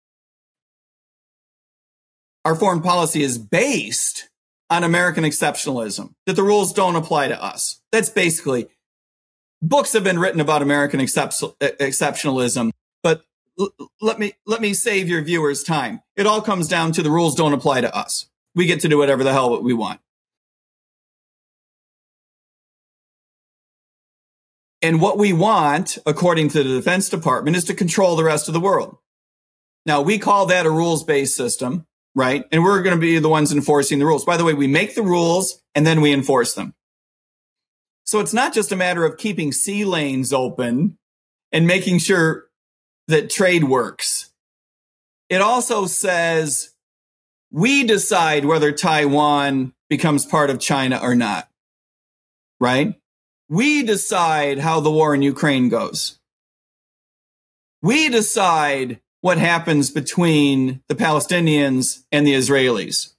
S1: our foreign policy is based on American exceptionalism, that the rules don't apply to us. That's basically, books have been written about American exceptionalism, but l- let me let me save your viewers time. It all comes down to the rules don't apply to us. We get to do whatever the hell we want. And what we want, according to the Defense Department, is to control the rest of the world. Now, we call that a rules-based system, right? And we're going to be the ones enforcing the rules. By the way, we make the rules and then we enforce them. So it's not just a matter of keeping sea lanes open and making sure that trade works. It also says we decide whether Taiwan becomes part of China or not, right? We decide how the war in Ukraine goes. We decide what happens between the Palestinians and the Israelis.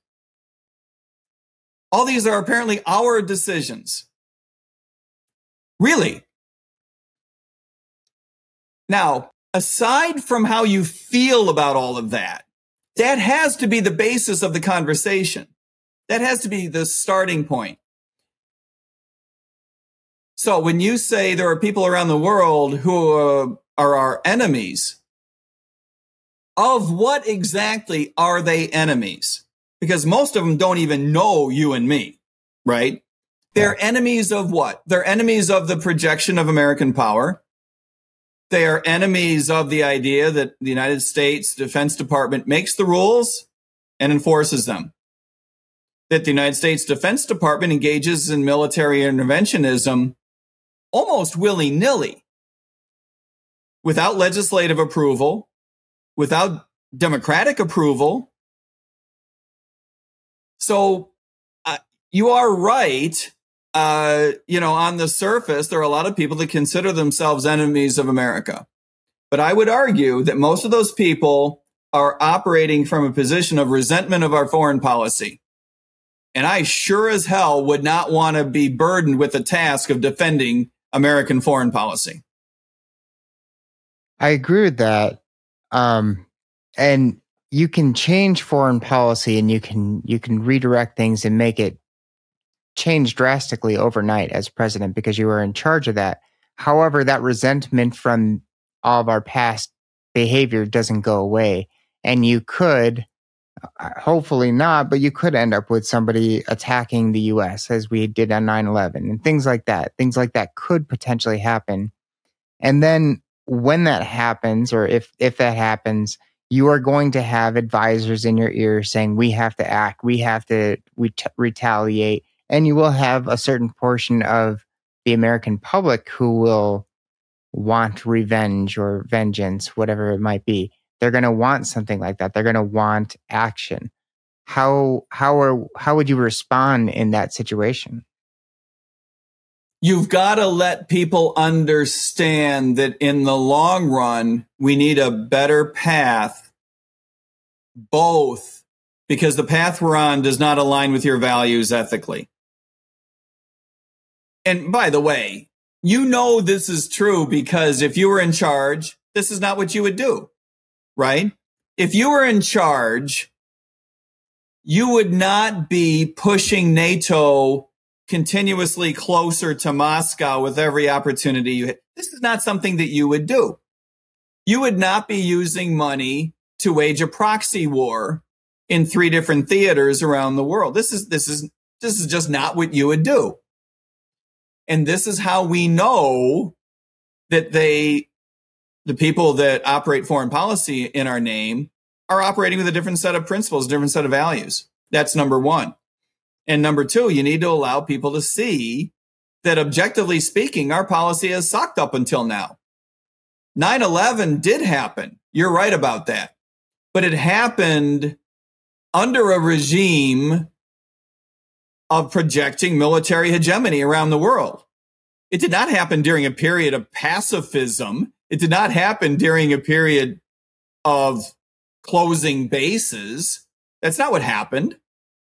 S1: All these are apparently our decisions. Really? Now, aside from how you feel about all of that, that has to be the basis of the conversation. That has to be the starting point. So when you say there are people around the world who uh, are our enemies, of what exactly are they enemies? Because most of them don't even know you and me, right? They're yeah. enemies of what? They're enemies of the projection of American power. They are enemies of the idea that the United States Defense Department makes the rules and enforces them. That the United States Defense Department engages in military interventionism almost willy-nilly, without legislative approval, without democratic approval. So uh, you are right. Uh, you know, on the surface, there are a lot of people that consider themselves enemies of America. But I would argue that most of those people are operating from a position of resentment of our foreign policy. And I sure as hell would not want to be burdened with the task of defending American foreign policy.
S2: I agree with that. Um, and you can change foreign policy and you can you can redirect things and make it change drastically overnight as president because you are in charge of that. However, that resentment from all of our past behavior doesn't go away. And you could, hopefully not, but you could end up with somebody attacking the U S as we did on nine eleven and things like that. Things like that could potentially happen. And then when that happens, or if, if that happens, you are going to have advisors in your ear saying, we have to act, we have to ret- retaliate. And you will have a certain portion of the American public who will want revenge or vengeance, whatever it might be. They're going to want something like that. They're going to want action. How how are how would you respond in that situation?
S1: You've got to let people understand that in the long run, we need a better path, both because the path we're on does not align with your values ethically. And by the way, you know this is true because if you were in charge, this is not what you would do, right? If you were in charge, you would not be pushing NATO continuously closer to Moscow with every opportunity you hit. This is not something that you would do. You would not be using money to wage a proxy war in three different theaters around the world. This is this is this is just not what you would do. And this is how we know that they, the people that operate foreign policy in our name, are operating with a different set of principles, different set of values. That's number one. And number two, you need to allow people to see that objectively speaking, our policy has sucked up until now. nine eleven did happen. You're right about that. But it happened under a regime of projecting military hegemony around the world. It did not happen during a period of pacifism. It did not happen during a period of closing bases. That's not what happened.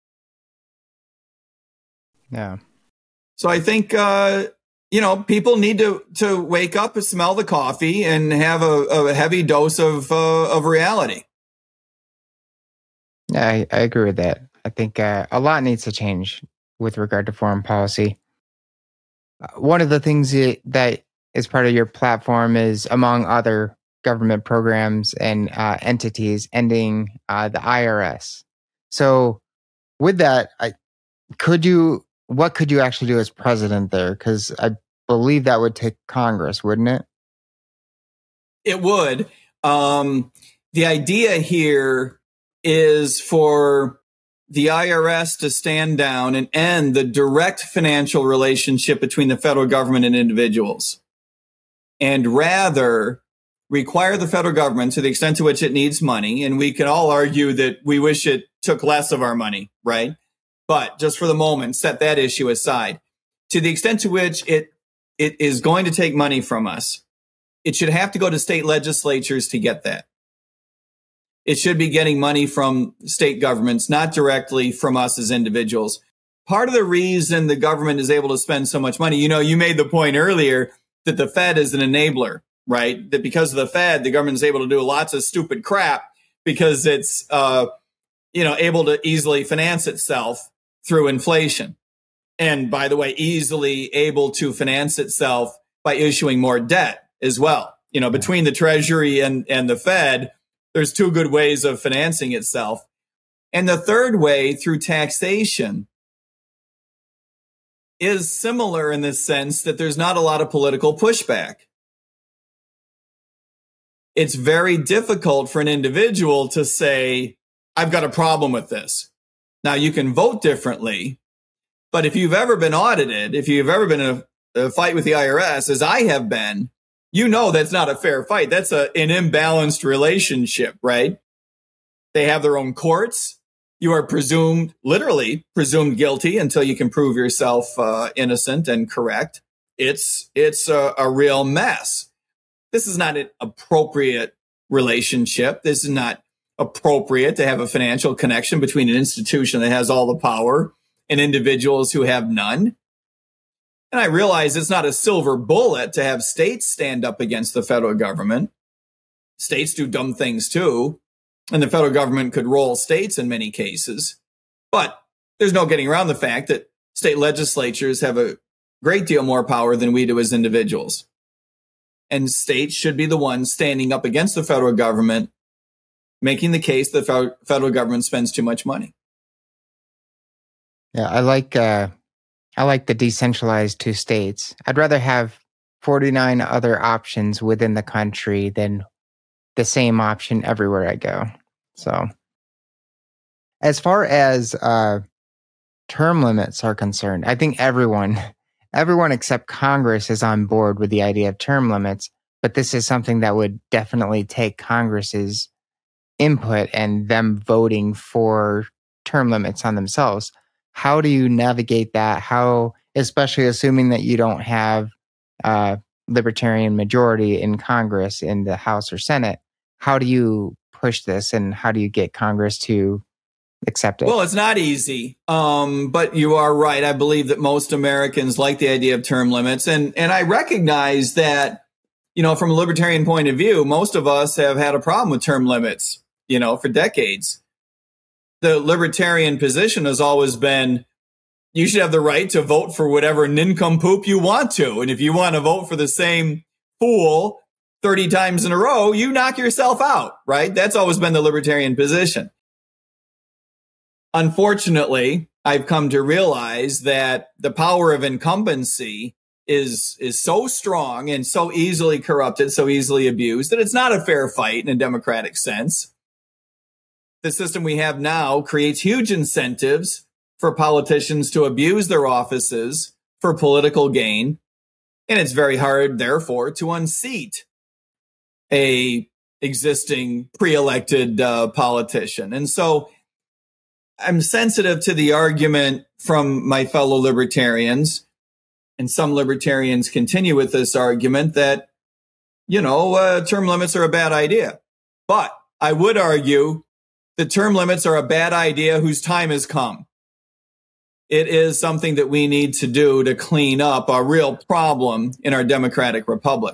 S2: Yeah.
S1: So I think, uh, you know, people need to, to wake up and smell the coffee and have a, a heavy dose of, uh, of reality.
S2: Yeah, I, I agree with that. I think uh, a lot needs to change with regard to foreign policy. Uh, one of the things that, that is part of your platform is, among other government programs and uh, entities, ending uh, the I R S. So with that, I, could you... what could you actually do as president there? Because I believe that would take Congress, wouldn't it?
S1: It would. Um, the idea here is for the I R S to stand down and end the direct financial relationship between the federal government and individuals, and rather require the federal government, to the extent to which it needs money, and we can all argue that we wish it took less of our money, right? But just for the moment, set that issue aside. To the extent to which it it is going to take money from us, it should have to go to state legislatures to get that. It should be getting money from state governments, not directly from us as individuals. Part of the reason the government is able to spend so much money, you know, you made the point earlier that the Fed is an enabler, right? That because of the Fed, the government is able to do lots of stupid crap because it's, uh, you know, able to easily finance itself through inflation. And by the way, easily able to finance itself by issuing more debt as well. You know, between the Treasury and, and the Fed, there's two good ways of financing itself. And the third way, through taxation, is similar in the sense that there's not a lot of political pushback. It's very difficult for an individual to say, I've got a problem with this. Now, you can vote differently, but if you've ever been audited, if you've ever been in a, a fight with the I R S, as I have been, you know that's not a fair fight. That's a, an imbalanced relationship, right? They have their own courts. You are presumed, literally presumed guilty until you can prove yourself uh, innocent and correct. It's it's a, a real mess. This is not an appropriate relationship. This is not appropriate to have a financial connection between an institution that has all the power and individuals who have none. And I realize it's not a silver bullet to have states stand up against the federal government. States do dumb things too, and the federal government could roll states in many cases. But there's no getting around the fact that state legislatures have a great deal more power than we do as individuals. And states should be the ones standing up against the federal government, making the case that the federal government spends too much money.
S2: Yeah, I like uh, I like the decentralized two states. I'd rather have forty-nine other options within the country than the same option everywhere I go. So, as far as uh, term limits are concerned, I think everyone, everyone except Congress is on board with the idea of term limits. But this is something that would definitely take Congress's input and them voting for term limits on themselves. How do you navigate that? How especially assuming that you don't have a libertarian majority in Congress, in the House or Senate. How do you push this, and how do you get Congress to accept it?
S1: Well, it's not easy, um, but you are right. I believe that most Americans like the idea of term limits, and and I recognize that, you know, from a libertarian point of view, most of us have had a problem with term limits, you know, for decades. The libertarian position has always been, you should have the right to vote for whatever nincompoop you want to. And if you want to vote for the same fool thirty times in a row, you knock yourself out, right? That's always been the libertarian position. Unfortunately, I've come to realize that the power of incumbency is, is so strong and so easily corrupted, so easily abused, that it's not a fair fight in a democratic sense. The system we have now creates huge incentives for politicians to abuse their offices for political gain. And it's very hard, therefore, to unseat a existing pre-elected uh, politician. And so I'm sensitive to the argument from my fellow libertarians, and some libertarians continue with this argument that, you know, uh, term limits are a bad idea. But I would argue that term limits are a bad idea whose time has come. It is something that we need to do to clean up a real problem in our democratic republic.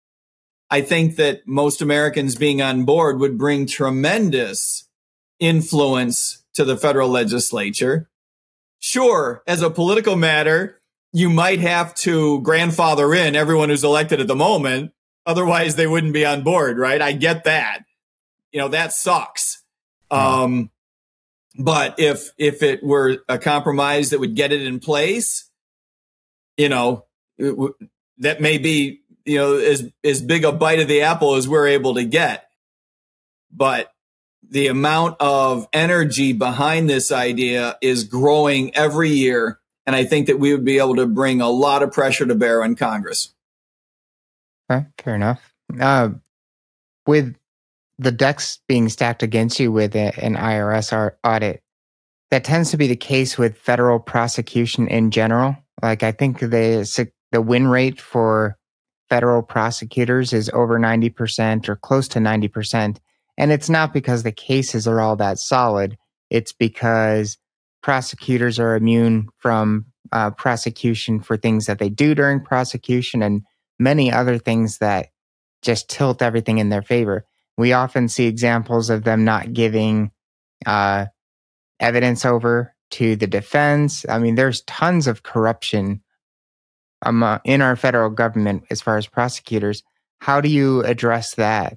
S1: I think that most Americans being on board would bring tremendous influence to the federal legislature. Sure, as a political matter, you might have to grandfather in everyone who's elected at the moment. Otherwise, they wouldn't be on board, right? I get that. You know, that sucks. Um, but if if it were a compromise that would get it in place, you know, it w- that may be, you know, as, as big a bite of the apple as we're able to get. But the amount of energy behind this idea is growing every year. And I think that we would be able to bring a lot of pressure to bear on Congress.
S2: Okay, fair enough. Uh, with the decks being stacked against you with a, an I R S audit, that tends to be the case with federal prosecution in general. Like, I think the the win rate for federal prosecutors is over ninety percent or close to ninety percent. And it's not because the cases are all that solid. It's because prosecutors are immune from uh, prosecution for things that they do during prosecution and many other things that just tilt everything in their favor. We often see examples of them not giving uh, evidence over to the defense. I mean, there's tons of corruption um, uh, in our federal government as far as prosecutors. How do you address that?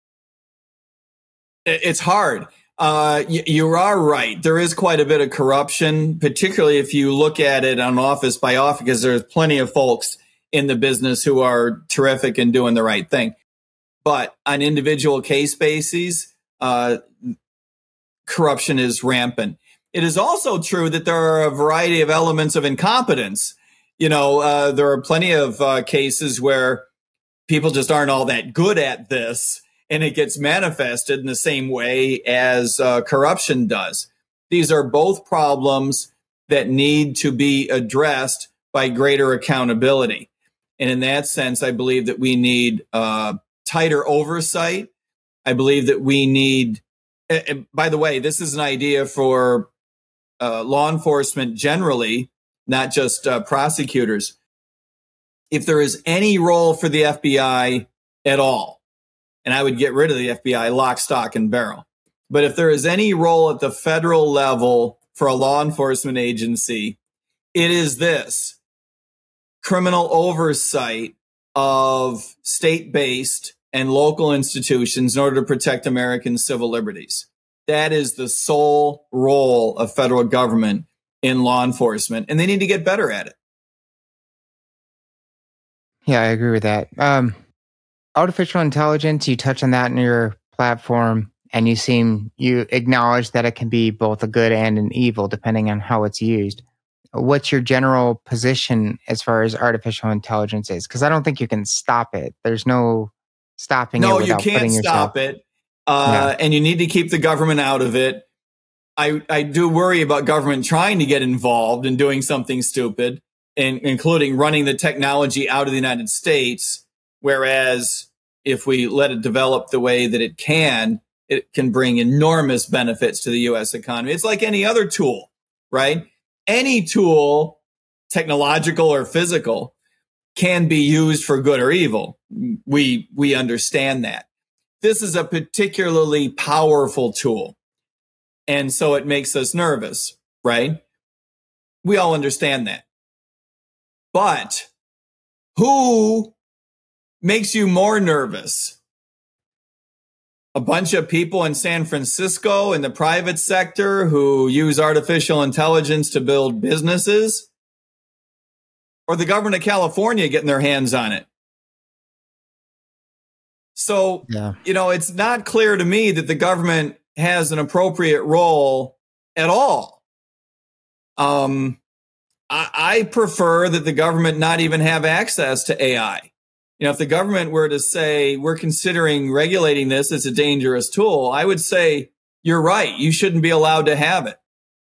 S1: It's hard. Uh, you, you are right. There is quite a bit of corruption, particularly if you look at it on office by office, because there's plenty of folks in the business who are terrific and doing the right thing. But on individual case bases, uh, corruption is rampant. It is also true that there are a variety of elements of incompetence. You know, uh, there are plenty of uh, cases where people just aren't all that good at this, and it gets manifested in the same way as uh, corruption does. These are both problems that need to be addressed by greater accountability. And in that sense, I believe that we need uh, tighter oversight. I believe that we need, and by the way, this is an idea for uh, law enforcement generally, not just uh, prosecutors. If there is any role for the F B I at all, and I would get rid of the F B I lock, stock, and barrel. But if there is any role at the federal level for a law enforcement agency, it is this: criminal oversight of state-based and local institutions in order to protect American civil liberties. That is the sole role of federal government in law enforcement, and they need to get better at it.
S2: Yeah, I agree with that. Um, artificial intelligence, you touch on that in your platform, and you seem, you acknowledge that it can be both a good and an evil depending on how it's used. What's your general position as far as artificial intelligence is? Because I don't think you can stop it. There's no stopping
S1: no,
S2: it without
S1: you can't
S2: putting
S1: stop
S2: yourself...
S1: it. Uh, yeah. And you need to keep the government out of it. I, I do worry about government trying to get involved and doing something stupid. in, including running the technology out of the United States. Whereas if we let it develop the way that it can, it can bring enormous benefits to the U S economy. It's like any other tool, right? Any tool, technological or physical, can be used for good or evil. We, we understand that. This is a particularly powerful tool. And so it makes us nervous, right? We all understand that. But who makes you more nervous? A bunch of people in San Francisco in the private sector who use artificial intelligence to build businesses? Or the government of California getting their hands on it? So, yeah. you know, it's not clear to me that the government has an appropriate role at all. Um, I, I prefer that the government not even have access to A I. You know, if the government were to say, we're considering regulating this as a dangerous tool, I would say, you're right. You shouldn't be allowed to have it.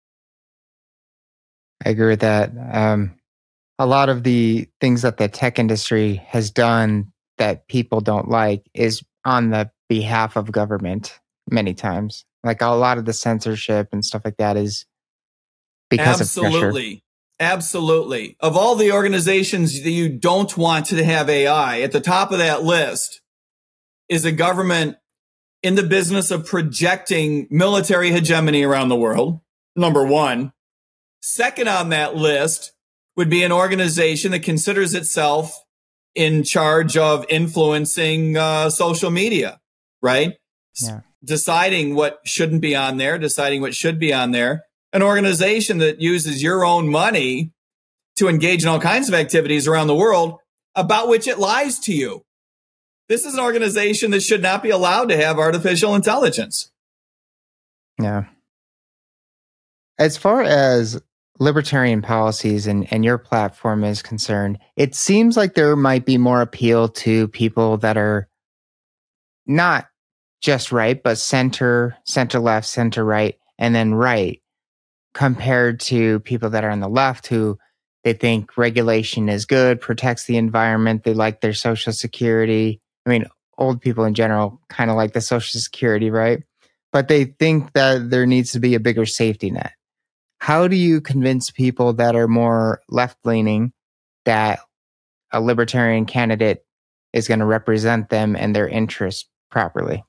S2: I agree with that. Um, a lot of the things that the tech industry has done that people don't like is on the behalf of government many times. Like a lot of the censorship and stuff like that is because
S1: Absolutely.
S2: of pressure.
S1: Absolutely. Of all the organizations that you don't want to have A I, at the top of that list is a government in the business of projecting military hegemony around the world, number one. Second on that list would be an organization that considers itself in charge of influencing uh, social media, right?
S2: Yeah.
S1: Deciding what shouldn't be on there, deciding what should be on there. An organization that uses your own money to engage in all kinds of activities around the world about which it lies to you. This is an organization that should not be allowed to have artificial intelligence.
S2: Yeah. As far as libertarian policies and, and your platform is concerned, it seems like there might be more appeal to people that are not just right, but center, center left, center right, and then right, compared to people that are on the left who they think regulation is good, protects the environment, they like their Social Security. I mean, old people in general kind of like the Social Security, right? But they think that there needs to be a bigger safety net. How do you convince people that are more left-leaning that a libertarian candidate is going to represent them and their interests properly?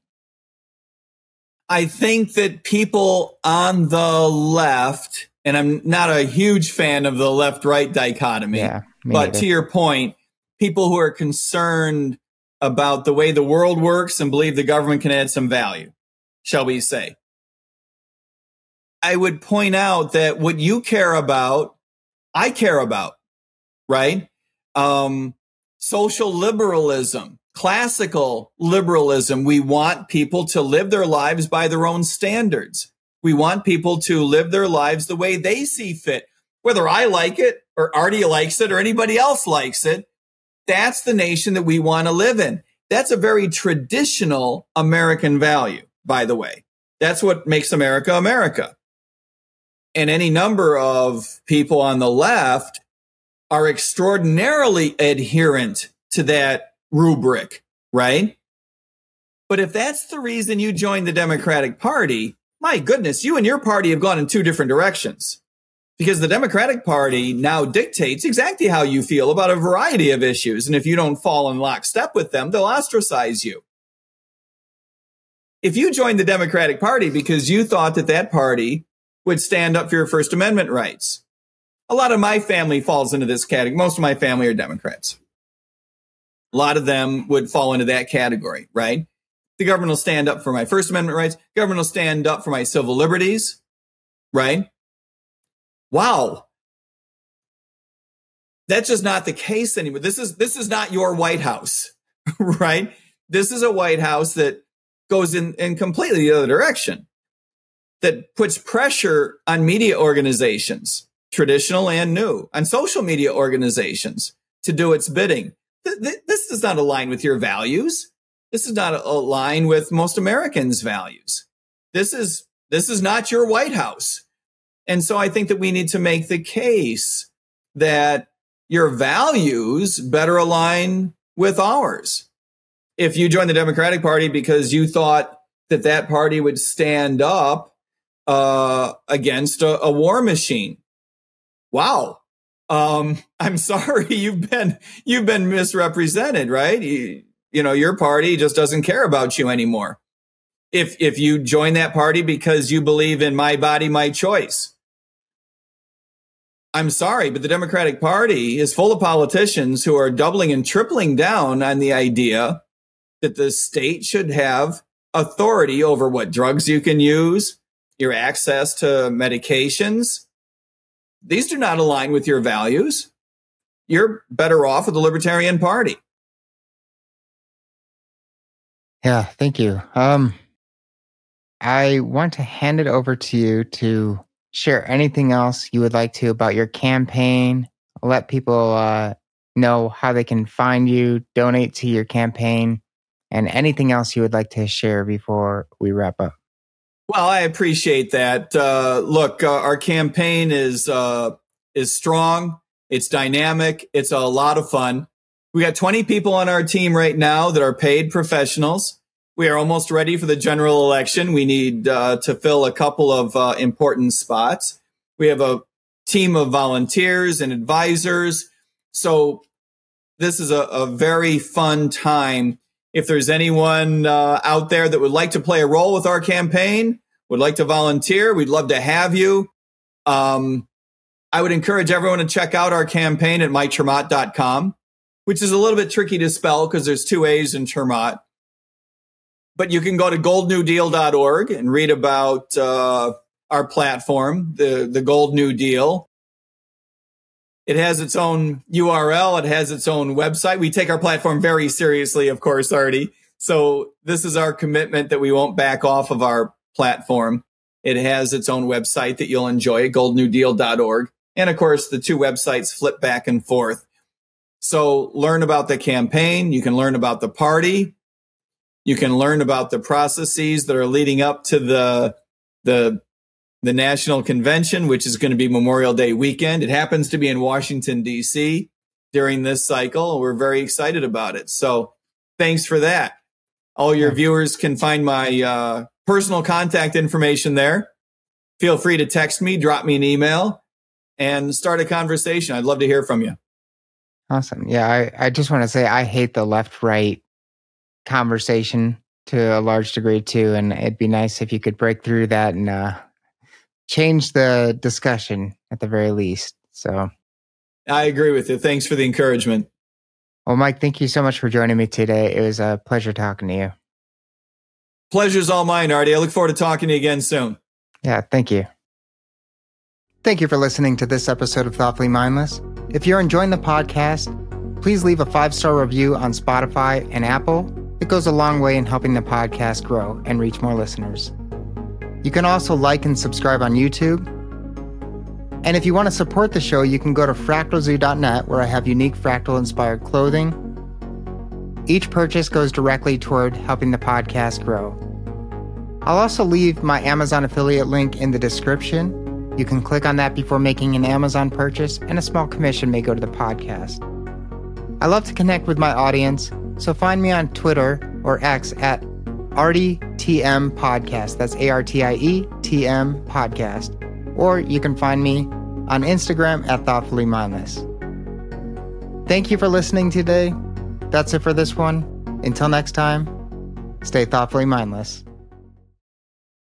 S1: I think that people on the left, and I'm not a huge fan of the left-right dichotomy,
S2: yeah,
S1: but
S2: neither.
S1: To your point, people who are concerned about the way the world works and believe the government can add some value, shall we say. I would point out that what you care about, I care about, right? Um, social liberalism, classical liberalism. We want people to live their lives by their own standards. We want people to live their lives the way they see fit. Whether I like it or Artie likes it or anybody else likes it, that's the nation that we want to live in. That's a very traditional American value, by the way. That's what makes America America. And any number of people on the left are extraordinarily adherent to that rubric, right? But if that's the reason you joined the Democratic Party, my goodness, you and your party have gone in two different directions. Because the Democratic Party now dictates exactly how you feel about a variety of issues. And if you don't fall in lockstep with them, they'll ostracize you. If you joined the Democratic Party because you thought that that party would stand up for your First Amendment rights. A lot of my family falls into this category. Most of my family are Democrats. A lot of them would fall into that category, right? The government will stand up for my First Amendment rights. Government will stand up for my civil liberties, right? Wow. That's just not the case anymore. This is, this is not your White House, right? This is a White House that goes in, in completely the other direction, that puts pressure on media organizations, traditional and new, on social media organizations to do its bidding. Th- th- this does not align with your values. This does not align with most Americans' values. This is, this is not your White House. And so I think that we need to make the case that your values better align with ours. If you joined the Democratic Party because you thought that that party would stand up uh, against a, a war machine, wow. Um, I'm sorry, you've been you've been misrepresented, right? You, you know, your party just doesn't care about you anymore. If if you join that party because you believe in my body, my choice, I'm sorry, but the Democratic Party is full of politicians who are doubling and tripling down on the idea that the state should have authority over what drugs you can use, your access to medications. These do not align with your values. You're better off with the Libertarian Party.
S2: Yeah, thank you. Um, I want to hand it over to you to share anything else you would like to about your campaign. Let people uh, know how they can find you, donate to your campaign, and anything else you would like to share before we wrap up.
S1: Well, I appreciate that. Uh, look, uh, our campaign is uh, is strong. It's dynamic. It's a lot of fun. We got twenty people on our team right now that are paid professionals. We are almost ready for the general election. We need uh, to fill a couple of uh, important spots. We have a team of volunteers and advisors. So this is a, a very fun time. If there's anyone uh, out there that would like to play a role with our campaign, would like to volunteer, we'd love to have you. Um, I would encourage everyone to check out our campaign at my chermott dot com, which is a little bit tricky to spell because there's two A's in Chermott. But you can go to gold new deal dot org and read about uh, our platform, the, the Gold New Deal. It has its own U R L. It has its own website. We take our platform very seriously, of course, Artie. So this is our commitment that we won't back off of our platform. It has its own website that you'll enjoy, gold new deal dot org. And of course, the two websites flip back and forth. So learn about the campaign. You can learn about the party. You can learn about the processes that are leading up to the, the, the national convention, which is going to be Memorial Day weekend. It happens to be in Washington, D C during this cycle. We're very excited about it. So thanks for that. All your viewers can find my uh, personal contact information there. Feel free to text me, drop me an email, and start a conversation. I'd love to hear from you.
S2: Awesome. Yeah, I, I just want to say I hate the left-right conversation to a large degree too, and it'd be nice if you could break through that and uh, change the discussion at the very least. So
S1: I agree with you. Thanks for the encouragement.
S2: Well, Mike, thank you so much for joining me today. It was a pleasure talking to you.
S1: Pleasure's all mine, Artie. I look forward to talking to you again soon.
S2: Yeah, thank you. Thank you for listening to this episode of Thoughtfully Mindless. If you're enjoying the podcast, please leave a five-star review on Spotify and Apple. It goes a long way in helping the podcast grow and reach more listeners. You can also like and subscribe on YouTube. And if you want to support the show, you can go to fractal zoo dot net, where I have unique fractal-inspired clothing. Each purchase goes directly toward helping the podcast grow. I'll also leave my Amazon affiliate link in the description. You can click on that before making an Amazon purchase, and a small commission may go to the podcast. I love to connect with my audience, so find me on Twitter or X at Artie T M Podcast. That's A R T I E T M Podcast. Or you can find me on Instagram at Thoughtfully Mindless. Thank you for listening today. That's it for this one. Until next time, stay thoughtfully mindless.